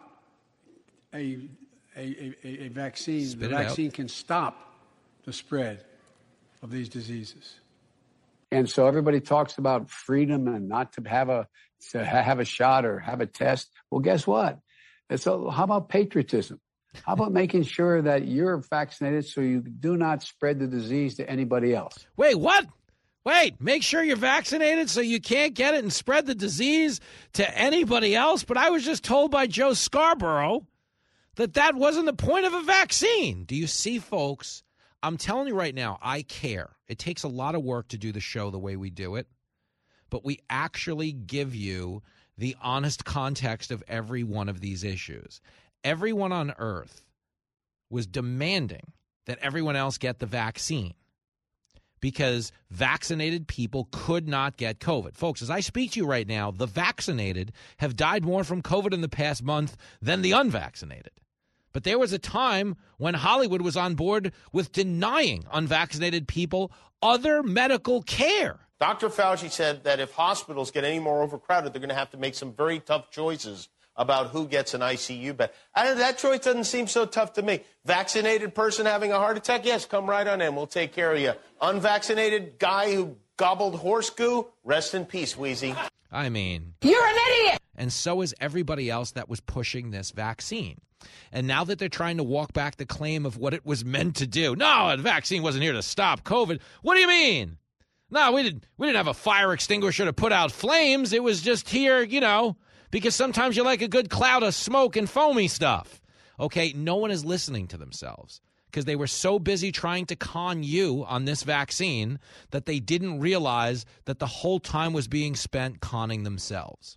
a vaccine. Spit the vaccine can stop the spread of these diseases. And so everybody talks about freedom and not to have a shot or have a test. Well, guess what? So how about patriotism? How about making sure that you're vaccinated so you do not spread the disease to anybody else? Wait, what? Wait, make sure you're vaccinated so you can't get it and spread the disease to anybody else? But I was just told by Joe Scarborough that wasn't the point of a vaccine. Do you see, folks? I'm telling you right now, I care. It takes a lot of work to do the show the way we do it, but we actually give you the honest context of every one of these issues. Everyone on earth was demanding that everyone else get the vaccine because vaccinated people could not get COVID. Folks, as I speak to you right now, the vaccinated have died more from COVID in the past month than the unvaccinated. But there was a time when Hollywood was on board with denying unvaccinated people other medical care. Dr. Fauci said that if hospitals get any more overcrowded, they're going to have to make some very tough choices about who gets an ICU bed. That choice doesn't seem so tough to me. Vaccinated person having a heart attack, yes, come right on in. We'll take care of you. Unvaccinated guy who gobbled horse goo, rest in peace, Wheezy. I mean, you're an idiot. And so is everybody else that was pushing this vaccine. And now that they're trying to walk back the claim of what it was meant to do. No, the vaccine wasn't here to stop COVID. What do you mean? No, we didn't have a fire extinguisher to put out flames. It was just here, because sometimes you like a good cloud of smoke and foamy stuff. Okay, no one is listening to themselves because they were so busy trying to con you on this vaccine that they didn't realize that the whole time was being spent conning themselves.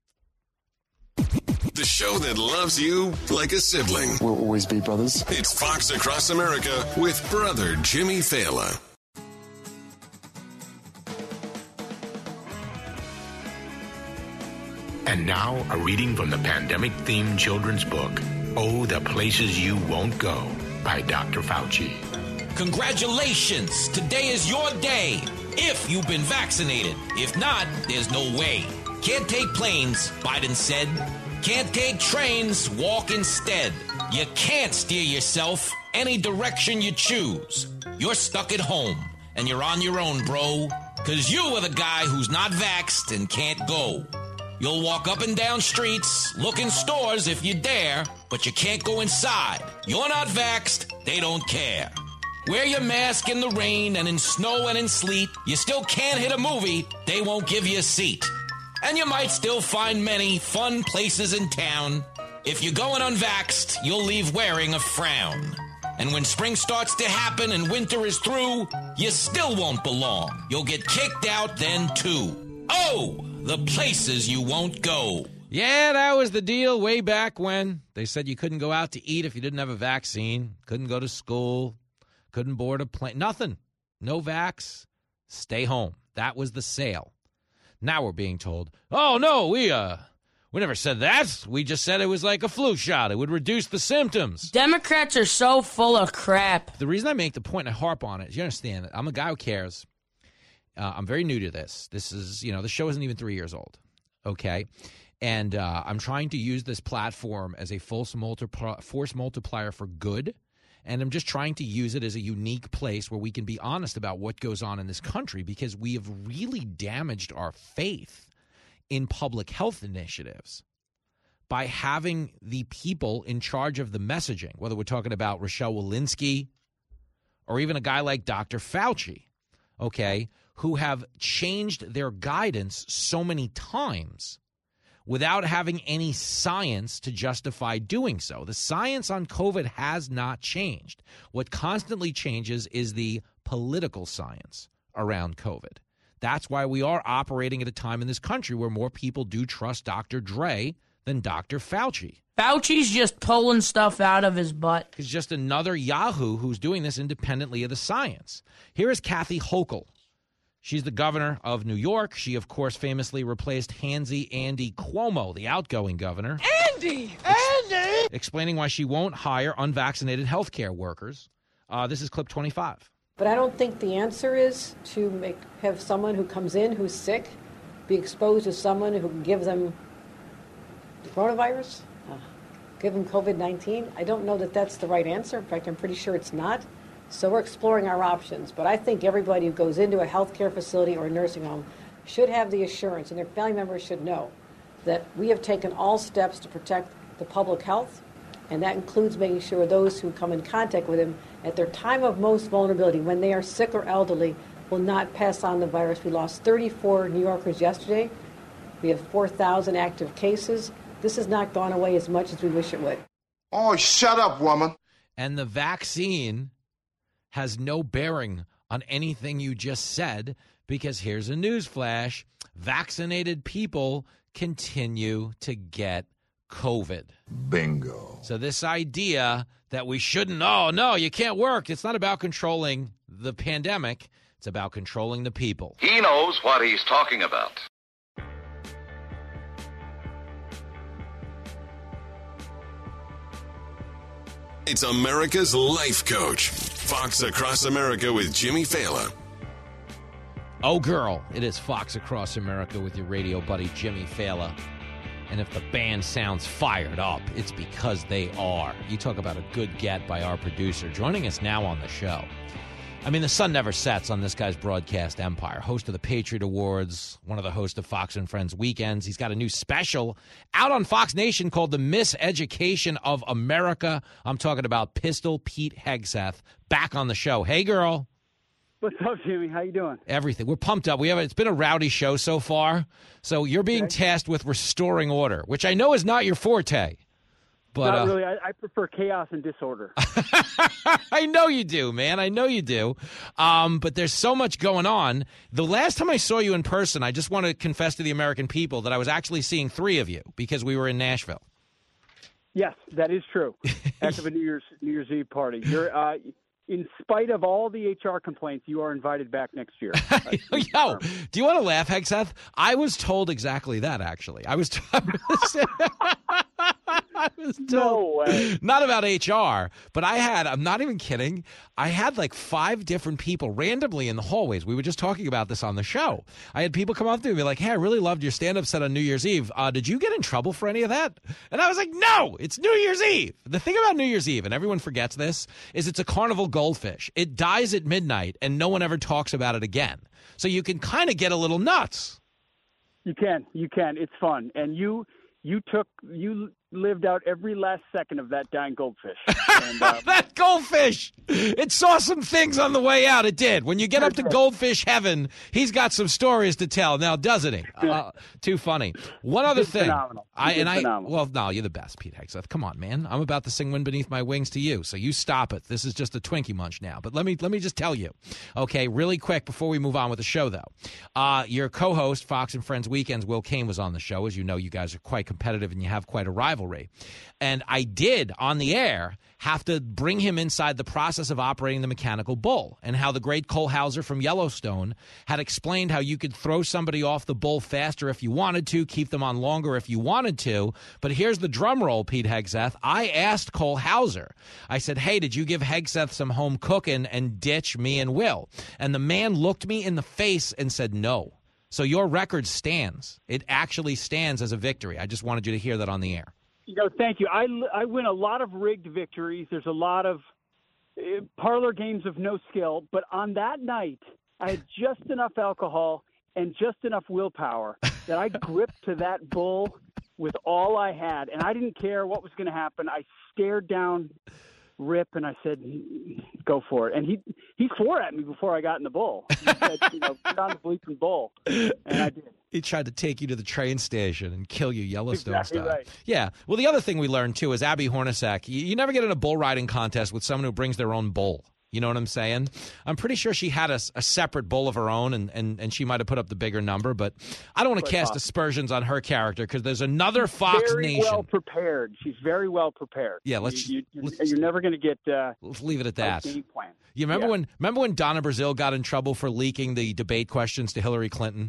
The show that loves you like a sibling. We'll always be brothers. It's Fox Across America with brother Jimmy Fallon. And now, a reading from the pandemic-themed children's book, Oh, the Places You Won't Go, by Dr. Fauci. Congratulations! Today is your day, if you've been vaccinated. If not, there's no way. Can't take planes, Biden said. Can't take trains, walk instead. You can't steer yourself any direction you choose. You're stuck at home, and you're on your own, bro. Because you are the guy who's not vaxxed and can't go. You'll walk up and down streets, look in stores if you dare, but you can't go inside. You're not vaxxed, they don't care. Wear your mask in the rain and in snow and in sleet. You still can't hit a movie, they won't give you a seat. And you might still find many fun places in town. If you're going unvaxxed, you'll leave wearing a frown. And when spring starts to happen and winter is through, you still won't belong. You'll get kicked out then too. Oh, the places you won't go. Yeah, that was the deal way back when. They said you couldn't go out to eat if you didn't have a vaccine, couldn't go to school, couldn't board a plane, nothing. No vax, stay home. That was the sale. Now we're being told, oh, no, we never said that. We just said it was like a flu shot. It would reduce the symptoms. Democrats are so full of crap. The reason I make the point and I harp on it is you understand that I'm a guy who cares. I'm very new to this. This is, the show isn't even 3 years old, okay? And I'm trying to use this platform as a force multiplier for good, and I'm just trying to use it as a unique place where we can be honest about what goes on in this country because we have really damaged our faith in public health initiatives by having the people in charge of the messaging, whether we're talking about Rochelle Walensky or even a guy like Dr. Fauci, okay, who have changed their guidance so many times without having any science to justify doing so. The science on COVID has not changed. What constantly changes is the political science around COVID. That's why we are operating at a time in this country where more people do trust Dr. Dre than Dr. Fauci. Fauci's just pulling stuff out of his butt. He's just another yahoo who's doing this independently of the science. Here is Kathy Hochul. She's the governor of New York. She, of course, famously replaced handsy Andy Cuomo, the outgoing governor. Andy! Explaining why she won't hire unvaccinated healthcare workers. This is clip 25. But I don't think the answer is to have someone who comes in who's sick be exposed to someone who can give them the coronavirus, give them COVID-19. I don't know that that's the right answer. In fact, I'm pretty sure it's not. So we're exploring our options. But I think everybody who goes into a healthcare facility or a nursing home should have the assurance, and their family members should know, that we have taken all steps to protect the public health, and that includes making sure those who come in contact with him at their time of most vulnerability, when they are sick or elderly, will not pass on the virus. We lost 34 New Yorkers yesterday. We have 4,000 active cases. This has not gone away as much as we wish it would. Oh, shut up, woman. And the vaccine has no bearing on anything you just said, because here's a news flash. Vaccinated people continue to get COVID. Bingo. So this idea that we shouldn't, oh, no, you can't work. It's not about controlling the pandemic. It's about controlling the people. He knows what he's talking about. It's America's Life Coach. Fox Across America with Jimmy Fallon. Oh, girl, it is Fox Across America with your radio buddy, Jimmy Fallon. And if the band sounds fired up, it's because they are. You talk about a good get by our producer. Joining us now on the show. I mean, the sun never sets on this guy's broadcast empire. Host of the Patriot Awards, one of the hosts of Fox and Friends Weekends. He's got a new special out on Fox Nation called The Miseducation of America. I'm talking about Pistol Pete Hegseth, back on the show. Hey, girl. What's up, Jimmy? How you doing? Everything. We're pumped up. It's been a rowdy show so far. So you're being tasked with restoring order, which I know is not your forte. But, not really. I prefer chaos and disorder. I know you do, man. I know you do. But there's so much going on. The last time I saw you in person, I just want to confess to the American people that I was actually seeing three of you because we were in Nashville. Yes, that is true. Heck of a New Year's Eve party. You're in spite of all the HR complaints, you are invited back next year. Yo, do you want to laugh, Hegseth? I was told exactly that, actually. I was No way. Not about HR, but I'm not even kidding, I had like 5 different people randomly in the hallways. We were just talking about this on the show. I had people come up to me and be like, hey, I really loved your stand-up set on New Year's Eve. Did you get in trouble for any of that? And I was like, no, it's New Year's Eve. The thing about New Year's Eve, and everyone forgets this, is it's a carnival goldfish. It dies at midnight, and no one ever talks about it again. So you can kind of get a little nuts. You can. It's fun. And you lived out every last second of that dying goldfish. And, that goldfish! It saw some things on the way out. It did. When you get up to goldfish heaven, he's got some stories to tell now, doesn't he? Too funny. One other thing. Phenomenal. Well, no, you're the best, Pete Hegseth. Come on, man. I'm about to sing Wind Beneath My Wings to you, so you stop it. This is just a Twinkie Munch now. But let me just tell you, okay, really quick before we move on with the show, though. Your co-host, Fox and Friends Weekends, Will Kane, was on the show. As you know, you guys are quite competitive and you have quite a rivalry. And I did, on the air, have to bring him inside the process of operating the mechanical bull and how the great Cole Hauser from Yellowstone had explained how you could throw somebody off the bull faster if you wanted to, keep them on longer if you wanted to. But here's the drum roll, Pete Hegseth. I asked Cole Hauser, I said, hey, did you give Hegseth some home cooking and ditch me and Will? And the man looked me in the face and said no. So your record stands. It actually stands as a victory. I just wanted you to hear that on the air. Thank you. I win a lot of rigged victories. There's a lot of parlor games of no skill. But on that night, I had just enough alcohol and just enough willpower that I gripped to that bull with all I had. And I didn't care what was going to happen. I stared down Rip and I said, go for it. And he swore at me before I got in the bull. He said, put on the bleeping bull. And I did. He tried to take you to the train station and kill you Yellowstone exactly style. Right. Yeah. Well, the other thing we learned, too, is Abby Hornacek. You never get in a bull riding contest with someone who brings their own bull. You know what I'm saying? I'm pretty sure she had a separate bull of her own, and she might have put up the bigger number. But I don't want to cast aspersions on her character because there's another Fox Nation. Well prepared. She's very well prepared. Yeah, you're never going to get. Let's leave it at that. Game plan. You remember when Donna Brazile got in trouble for leaking the debate questions to Hillary Clinton?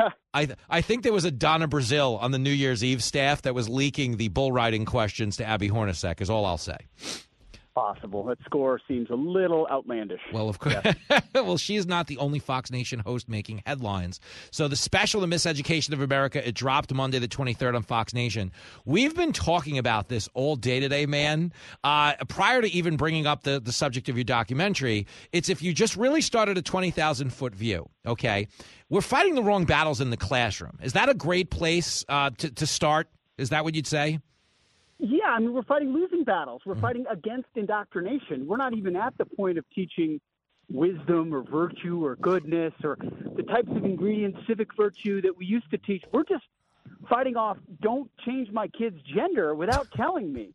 I think there was a Donna Brazile on the New Year's Eve staff that was leaking the bull riding questions to Abby Hornacek, is all I'll say. Possible. That score seems a little outlandish. Well, of course. Yes. Well, she is not the only Fox Nation host making headlines. So the special, The Miseducation of America, it dropped Monday the 23rd on Fox Nation. We've been talking about this all day today, man. Prior to even bringing up the subject of your documentary, it's if you just really started a 20,000-foot view, okay? We're fighting the wrong battles in the classroom. Is that a great place to start? Is that what you'd say? Yeah, I mean, we're fighting losing battles. We're fighting against indoctrination. We're not even at the point of teaching wisdom or virtue or goodness or the types of ingredients, civic virtue that we used to teach. We're just fighting off, don't change my kid's gender without telling me.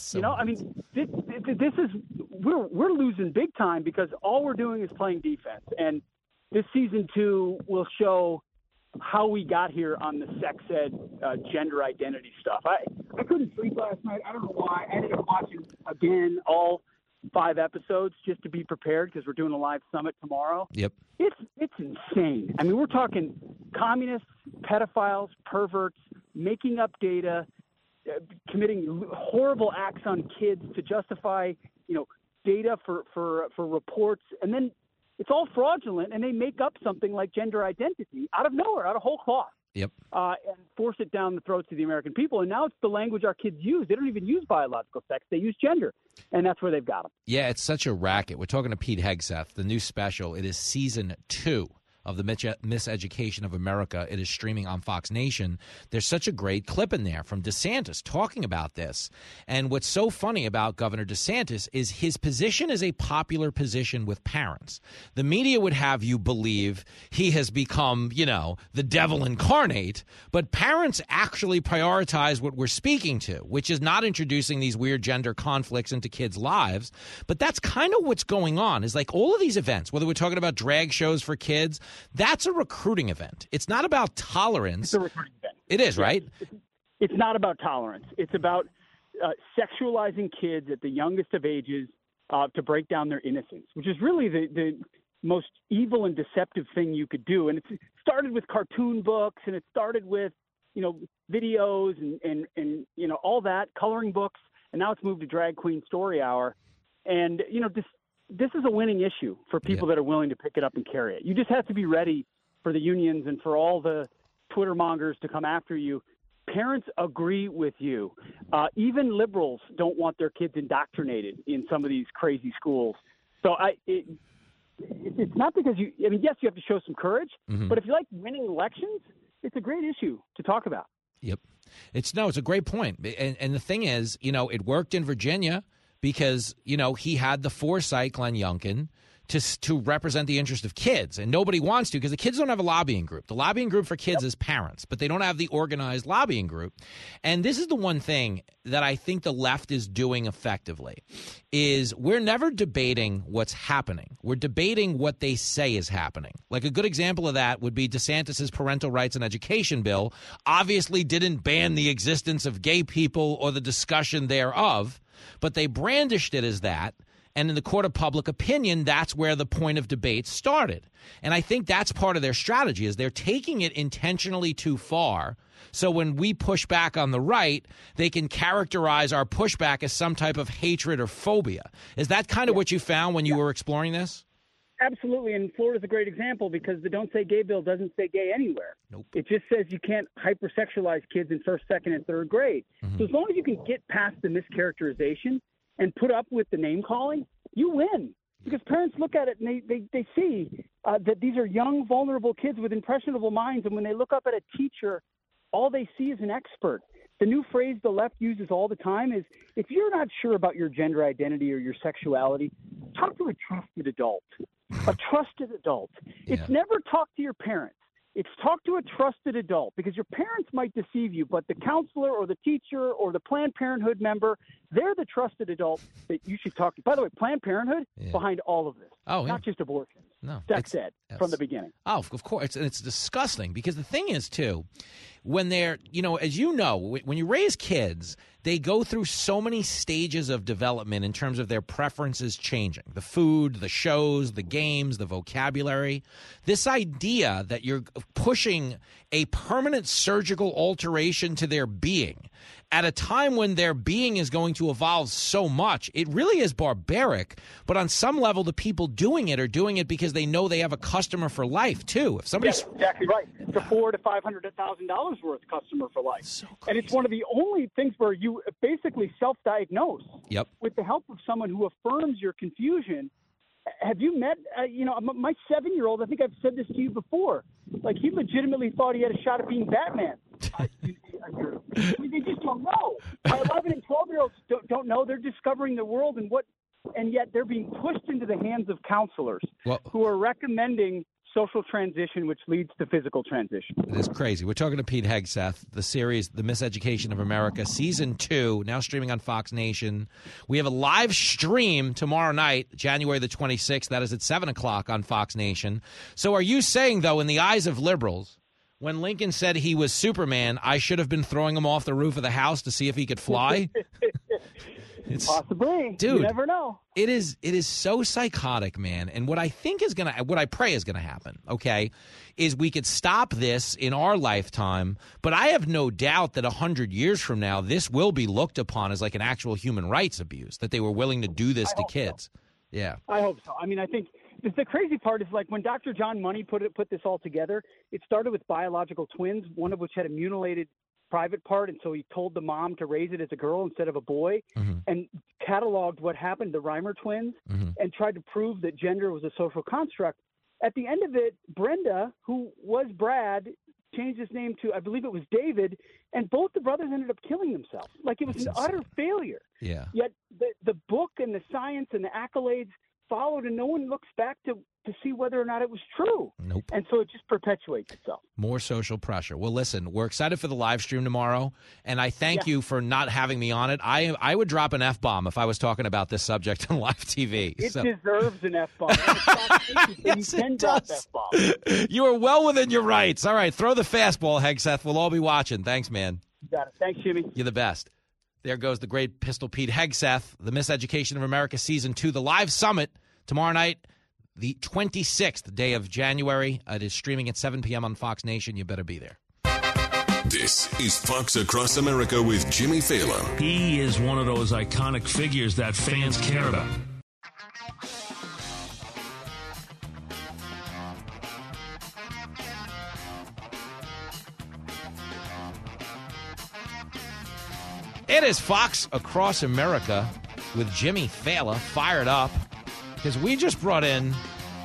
I mean, this is, we're losing big time because all we're doing is playing defense. And this season 2 will show how we got here on the sex ed gender identity stuff. I couldn't sleep last night. I don't know why. I ended up watching again all 5 episodes just to be prepared because we're doing a live summit tomorrow. Yep. It's insane. I mean, we're talking communists, pedophiles, perverts, making up data, committing horrible acts on kids to justify, data for reports, and then it's all fraudulent, and they make up something like gender identity out of nowhere, out of whole cloth. Yep. And force it down the throats of the American people. And now it's the language our kids use. They don't even use biological sex. They use gender. And that's where they've got them. Yeah, it's such a racket. We're talking to Pete Hegseth, the new special. It is season 2 of the Miseducation of America. It is streaming on Fox Nation. There's such a great clip in there from DeSantis talking about this. And what's so funny about Governor DeSantis is his position is a popular position with parents. The media would have you believe he has become, the devil incarnate, but parents actually prioritize what we're speaking to, which is not introducing these weird gender conflicts into kids' lives. But that's kind of what's going on, is like all of these events, whether we're talking about drag shows for kids, that's a recruiting event. It's not about tolerance. It's a recruiting event. It is, right? It's not about tolerance. It's about sexualizing kids at the youngest of ages to break down their innocence, which is really the most evil and deceptive thing you could do. And it started with cartoon books, and it started with videos and all that, coloring books, and now it's moved to Drag Queen Story Hour. And, this is a winning issue for people that are willing to pick it up and carry it. You just have to be ready for the unions and for all the Twitter mongers to come after you. Parents agree with you. Even liberals don't want their kids indoctrinated in some of these crazy schools. So it's not because yes, you have to show some courage, but if you like winning elections, it's a great issue to talk about. Yep. It's a great point. And the thing is, it worked in Virginia because, he had the foresight, Glenn Youngkin, to represent the interest of kids. And nobody wants to because the kids don't have a lobbying group. The lobbying group for kids is parents, but they don't have the organized lobbying group. And this is the one thing that I think the left is doing effectively is we're never debating what's happening. We're debating what they say is happening. Like a good example of that would be DeSantis's parental rights and education bill obviously didn't ban the existence of gay people or the discussion thereof, but they brandished it as that. And in the court of public opinion, that's where the point of debate started. And I think that's part of their strategy is they're taking it intentionally too far. So when we push back on the right, they can characterize our pushback as some type of hatred or phobia. Is that kind of what you found when you were exploring this? Absolutely. And Florida's a great example because the Don't Say Gay bill doesn't say gay anywhere. Nope. It just says you can't hypersexualize kids in first, second, and third grade. So as long as you can get past the mischaracterization and put up with the name calling, you win. Because parents look at it and they see that these are young, vulnerable kids with impressionable minds. And when they look up at a teacher, all they see is an expert. The new phrase the left uses all the time is, if you're not sure about your gender identity or your sexuality, talk to a trusted adult. A trusted adult. It's never talk to your parents. It's talk to a trusted adult, because your parents might deceive you, but the counselor or the teacher or the Planned Parenthood member, they're the trusted adult that you should talk to. By the way, Planned Parenthood behind all of this. Not just abortion. No. Sex ed from the beginning. Oh, of course. It's disgusting because the thing is, too, when they're, as you know, when you raise kids, they go through so many stages of development in terms of their preferences changing. The food, the shows, the games, the vocabulary. This idea that you're pushing a permanent surgical alteration to their being at a time when their being is going to evolve so much, it really is barbaric. But on some level, the people doing it are doing it because they know they have a customer for life, too. If somebody's exactly right. It's a $400,000 to $500,000 worth customer for life. And it's one of the only things where you basically self-diagnose with the help of someone who affirms your confusion. Have you met, my 7-year-old, I think I've said this to you before, like he legitimately thought he had a shot at being Batman. They just don't know. My 11 and 12-year-olds don't know. They're discovering the world and yet they're being pushed into the hands of counselors who are recommending social transition, which leads to physical transition. It's crazy. We're talking to Pete Hegseth, the series The Miseducation of America, Season 2, now streaming on Fox Nation. We have a live stream tomorrow night, January the 26th. That is at 7 o'clock on Fox Nation. So are you saying, though, in the eyes of liberals, when Lincoln said he was Superman, I should have been throwing him off the roof of the house to see if he could fly? Possibly. Dude, you never know. It is so psychotic, man. And what I pray is going to happen, okay, is we could stop this in our lifetime. But I have no doubt that 100 years from now, this will be looked upon as like an actual human rights abuse, that they were willing to do this to kids. So. Yeah. I hope so. I mean, I think the crazy part is like when Dr. John Money put this all together, it started with biological twins, one of which had a mutilated private part, and so he told the mom to raise it as a girl instead of a boy, and cataloged what happened to the Reimer twins, and tried to prove that gender was a social construct. At the end of it, Brenda, who was Brad, changed his name to, I believe it was David, and both the brothers ended up killing themselves. Like, it was an utter failure. Yeah. Yet the book and the science and the accolades followed, and no one looks back to see whether or not it was true. Nope. And so it just perpetuates itself. More social pressure. Well, listen, we're excited for the live stream tomorrow, and I thank you for not having me on it. I would drop an F-bomb if I was talking about this subject on live TV. It deserves an F-bomb. Yes, it does. You are well within your rights. All right, throw the fastball, Hegseth. We'll all be watching. Thanks, man. You got it. Thanks, Jimmy. You're the best. There goes the great Pistol Pete Hegseth, The Miseducation of America Season 2, the live summit tomorrow night, the 26th day of January. It is streaming at 7 p.m. on Fox Nation. You better be there. This is Fox Across America with Jimmy Fallon. He is one of those iconic figures that fans care about. It is Fox Across America with Jimmy Fallon, fired up because we just brought in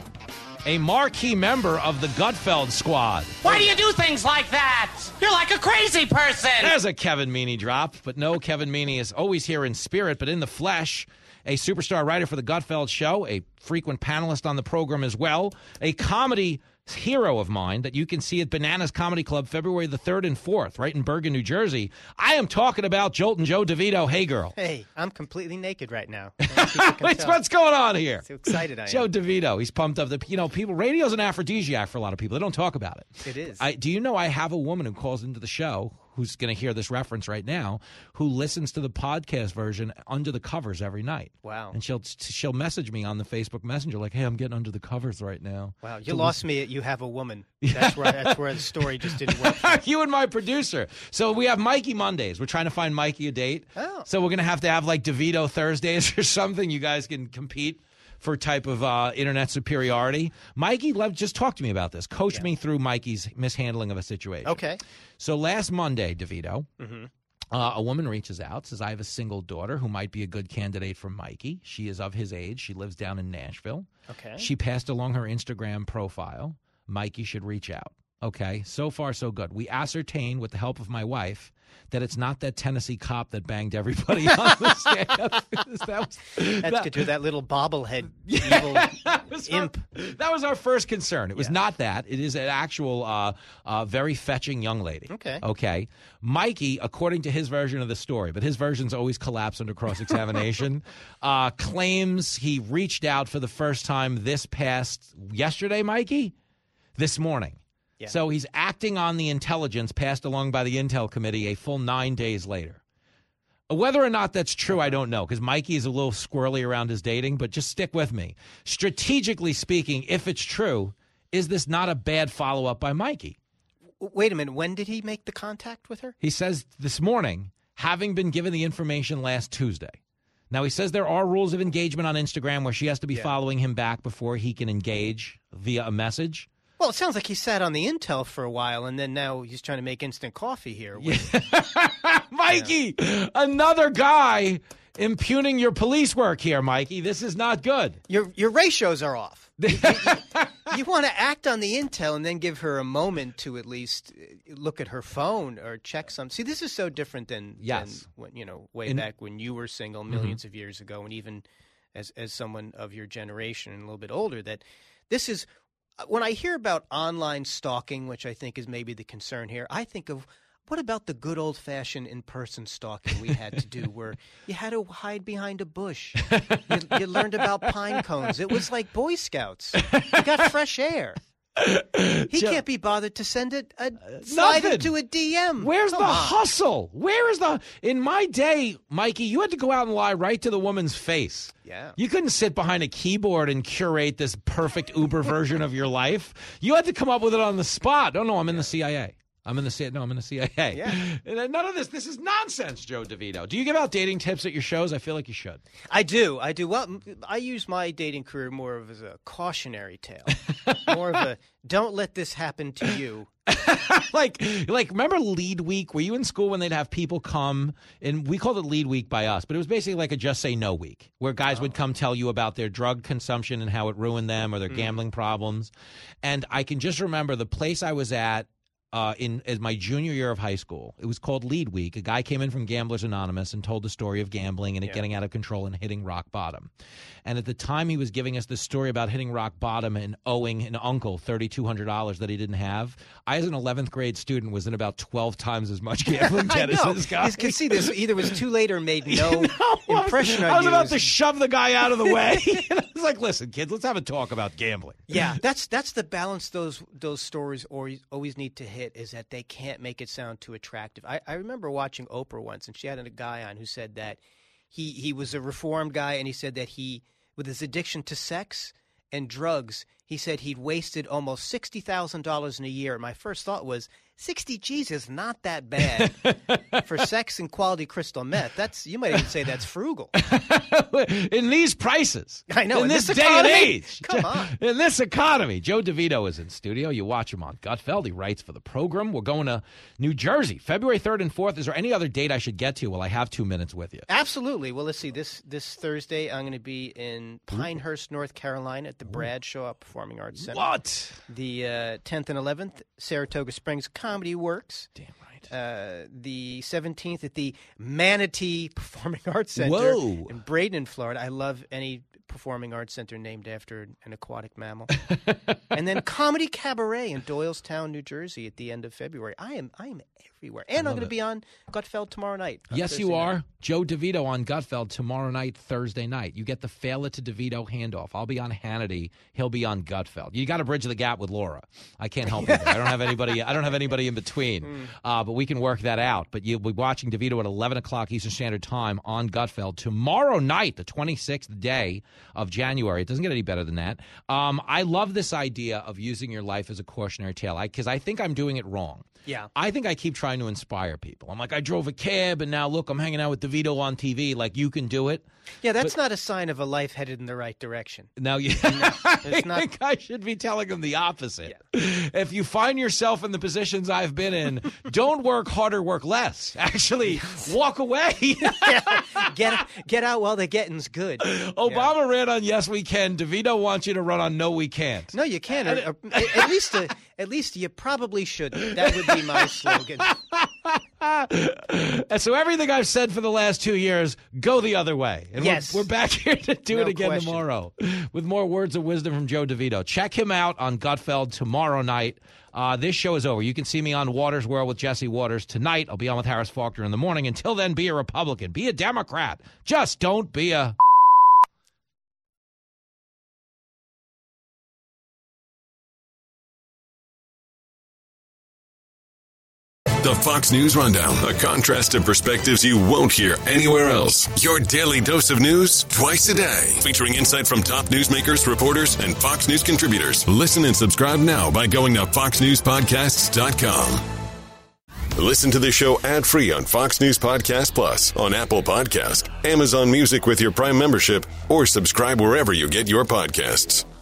a marquee member of the Gutfeld squad. Why do you do things like that? You're like a crazy person. There's a Kevin Meaney drop, but no, Kevin Meaney is always here in spirit, but in the flesh. A superstar writer for the Gutfeld Show, a frequent panelist on the program as well, a comedy hero of mine that you can see at Bananas Comedy Club February the 3rd and 4th, right in Bergen, New Jersey. I am talking about Joltin' Joe DeVito. Hey, girl. Hey, I'm completely naked right now. What's going on here? So excited I am. Joe DeVito, he's pumped up. People, radio's an aphrodisiac for a lot of people. They don't talk about it. It is. Do you know I have a woman who calls into the show who's going to hear this reference right now, who listens to the podcast version under the covers every night. Wow. And she'll message me on the Facebook Messenger like, hey, I'm getting under the covers right now. Wow, you lost me at you have a woman. That's where the story just didn't work. You and my producer. So we have Mikey Mondays. We're trying to find Mikey a date. Oh. So we're going to have like DeVito Thursdays or something. You guys can compete for type of internet superiority. Mikey, just talk to me about this. Coach me through Mikey's mishandling of a situation. Okay. So last Monday, DeVito, a woman reaches out, says, I have a single daughter who might be a good candidate for Mikey. She is of his age. She lives down in Nashville. Okay. She passed along her Instagram profile. Mikey should reach out. Okay, so far so good. We ascertain with the help of my wife that it's not that Tennessee cop that banged everybody on the staff. That's good. That little bobblehead evil imp. That was our first concern. It was not that. It is an actual very fetching young lady. Okay. Okay. Mikey, according to his version of the story, but his versions always collapse under cross-examination, claims he reached out for the first time yesterday, Mikey? This morning. Yeah. So he's acting on the intelligence passed along by the Intel Committee a full 9 days later. Whether or not that's true, I don't know, because Mikey is a little squirrely around his dating, but just stick with me. Strategically speaking, if it's true, is this not a bad follow-up by Mikey? Wait a minute. When did he make the contact with her? He says this morning, having been given the information last Tuesday. Now, he says there are rules of engagement on Instagram where she has to be following him back before he can engage via a message. Well, it sounds like he sat on the Intel for a while, and then now he's trying to make instant coffee here. Mikey, another guy impugning your police work here, Mikey. This is not good. Your ratios are off. You want to act on the Intel and then give her a moment to at least look at her phone or check some. See, this is so different than when, way back when you were single millions of years ago, and even as someone of your generation and a little bit older, that this is. When I hear about online stalking, which I think is maybe the concern here, I think of what about the good old-fashioned in-person stalking we had to do where you had to hide behind a bush. You learned about pine cones. It was like Boy Scouts. You got fresh air. He can't be bothered to send slide it to a DM. Where's the hustle? Where is in my day, Mikey, you had to go out and lie right to the woman's face. Yeah. You couldn't sit behind a keyboard and curate this perfect Uber version of your life. You had to come up with it on the spot. Oh, no, I'm in the CIA. I'm in the CIA. Yeah. None of this is nonsense, Joe DeVito. Do you give out dating tips at your shows? I feel like you should. I do. Well, I use my dating career more of as a cautionary tale. More of a, don't let this happen to you. like remember Lead Week? Were you in school when they'd have people come, and we called it Lead Week by us, but it was basically like a Just Say No week, where guys would come tell you about their drug consumption and how it ruined them or their gambling problems. And I can just remember the place I was at as my junior year of high school. It was called Lead Week. A guy came in from Gamblers Anonymous and told the story of gambling and it getting out of control and hitting rock bottom. And at the time he was giving us this story about hitting rock bottom and owing an uncle $3,200 that he didn't have. I, as an 11th grade student, was in about 12 times as much gambling debt as this guy. You can see this either was too late or made no impression on you. I was about to shove the guy out of the way. And I was like, listen, kids, let's have a talk about gambling. Yeah, that's the balance those stories always need to hit, is that they can't make it sound too attractive. I remember watching Oprah once, and she had a guy on who said that he was a reformed guy, and he said that with his addiction to sex and drugs, he said he'd wasted almost $60,000 in a year. My first thought was, 60 G's is not that bad for sex and quality crystal meth. You might even say that's frugal. In these prices. I know. In this day and age. Come on. In this economy. Joe DeVito is in studio. You watch him on Gutfeld. He writes for the program. We're going to New Jersey, February 3rd and 4th. Is there any other date I should get to? Well, I have 2 minutes with you. Absolutely. Well, let's see. This Thursday, I'm going to be in Pinehurst, North Carolina at the Bradshaw Performing Arts Center. What? The 10th and 11th, Saratoga Springs Comedy Works. Damn right. The 17th at the Manatee Performing Arts Center in Braden, Florida. I love any performing arts center named after an aquatic mammal. And then Comedy Cabaret in Doylestown, New Jersey at the end of February. I am everywhere. And I'm going to be on Gutfeld tomorrow night. Yes, you are. Joe DeVito on Gutfeld tomorrow night, Thursday night. You get the Fail It to DeVito handoff. I'll be on Hannity. He'll be on Gutfeld. You got to bridge the gap with Laura. I can't help it. I don't have anybody in between. But we can work that out. But you'll be watching DeVito at 11 o'clock Eastern Standard Time on Gutfeld tomorrow night, the 26th day of January. It doesn't get any better than that. I love this idea of using your life as a cautionary tale because I think I'm doing it wrong. Yeah. I think I keep trying to inspire people. I'm like, I drove a cab, and now, look, I'm hanging out with DeVito on TV. Like, you can do it. Yeah, that's not a sign of a life headed in the right direction. Now, I think I should be telling them the opposite. Yeah. If you find yourself in the positions I've been in, don't work harder, work less. Actually, walk away. Get out while the getting's good. Obama ran on Yes We Can. DeVito wants you to run on No We Can't. No, you can't. At least you probably shouldn't. That would be my slogan. And so everything I've said for the last 2 years, go the other way. And yes. We're back here to do it again tomorrow with more words of wisdom from Joe DeVito. Check him out on Gutfeld tomorrow night. This show is over. You can see me on Waters World with Jesse Waters tonight. I'll be on with Harris Faulkner in the morning. Until then, be a Republican. Be a Democrat. Just don't be a... The Fox News Rundown, a contrast of perspectives you won't hear anywhere else. Your daily dose of news twice a day, featuring insight from top newsmakers, reporters, and Fox News contributors. Listen and subscribe now by going to foxnewspodcasts.com. Listen to the show ad-free on Fox News Podcast Plus, on Apple Podcast, Amazon Music with your Prime membership, or subscribe wherever you get your podcasts.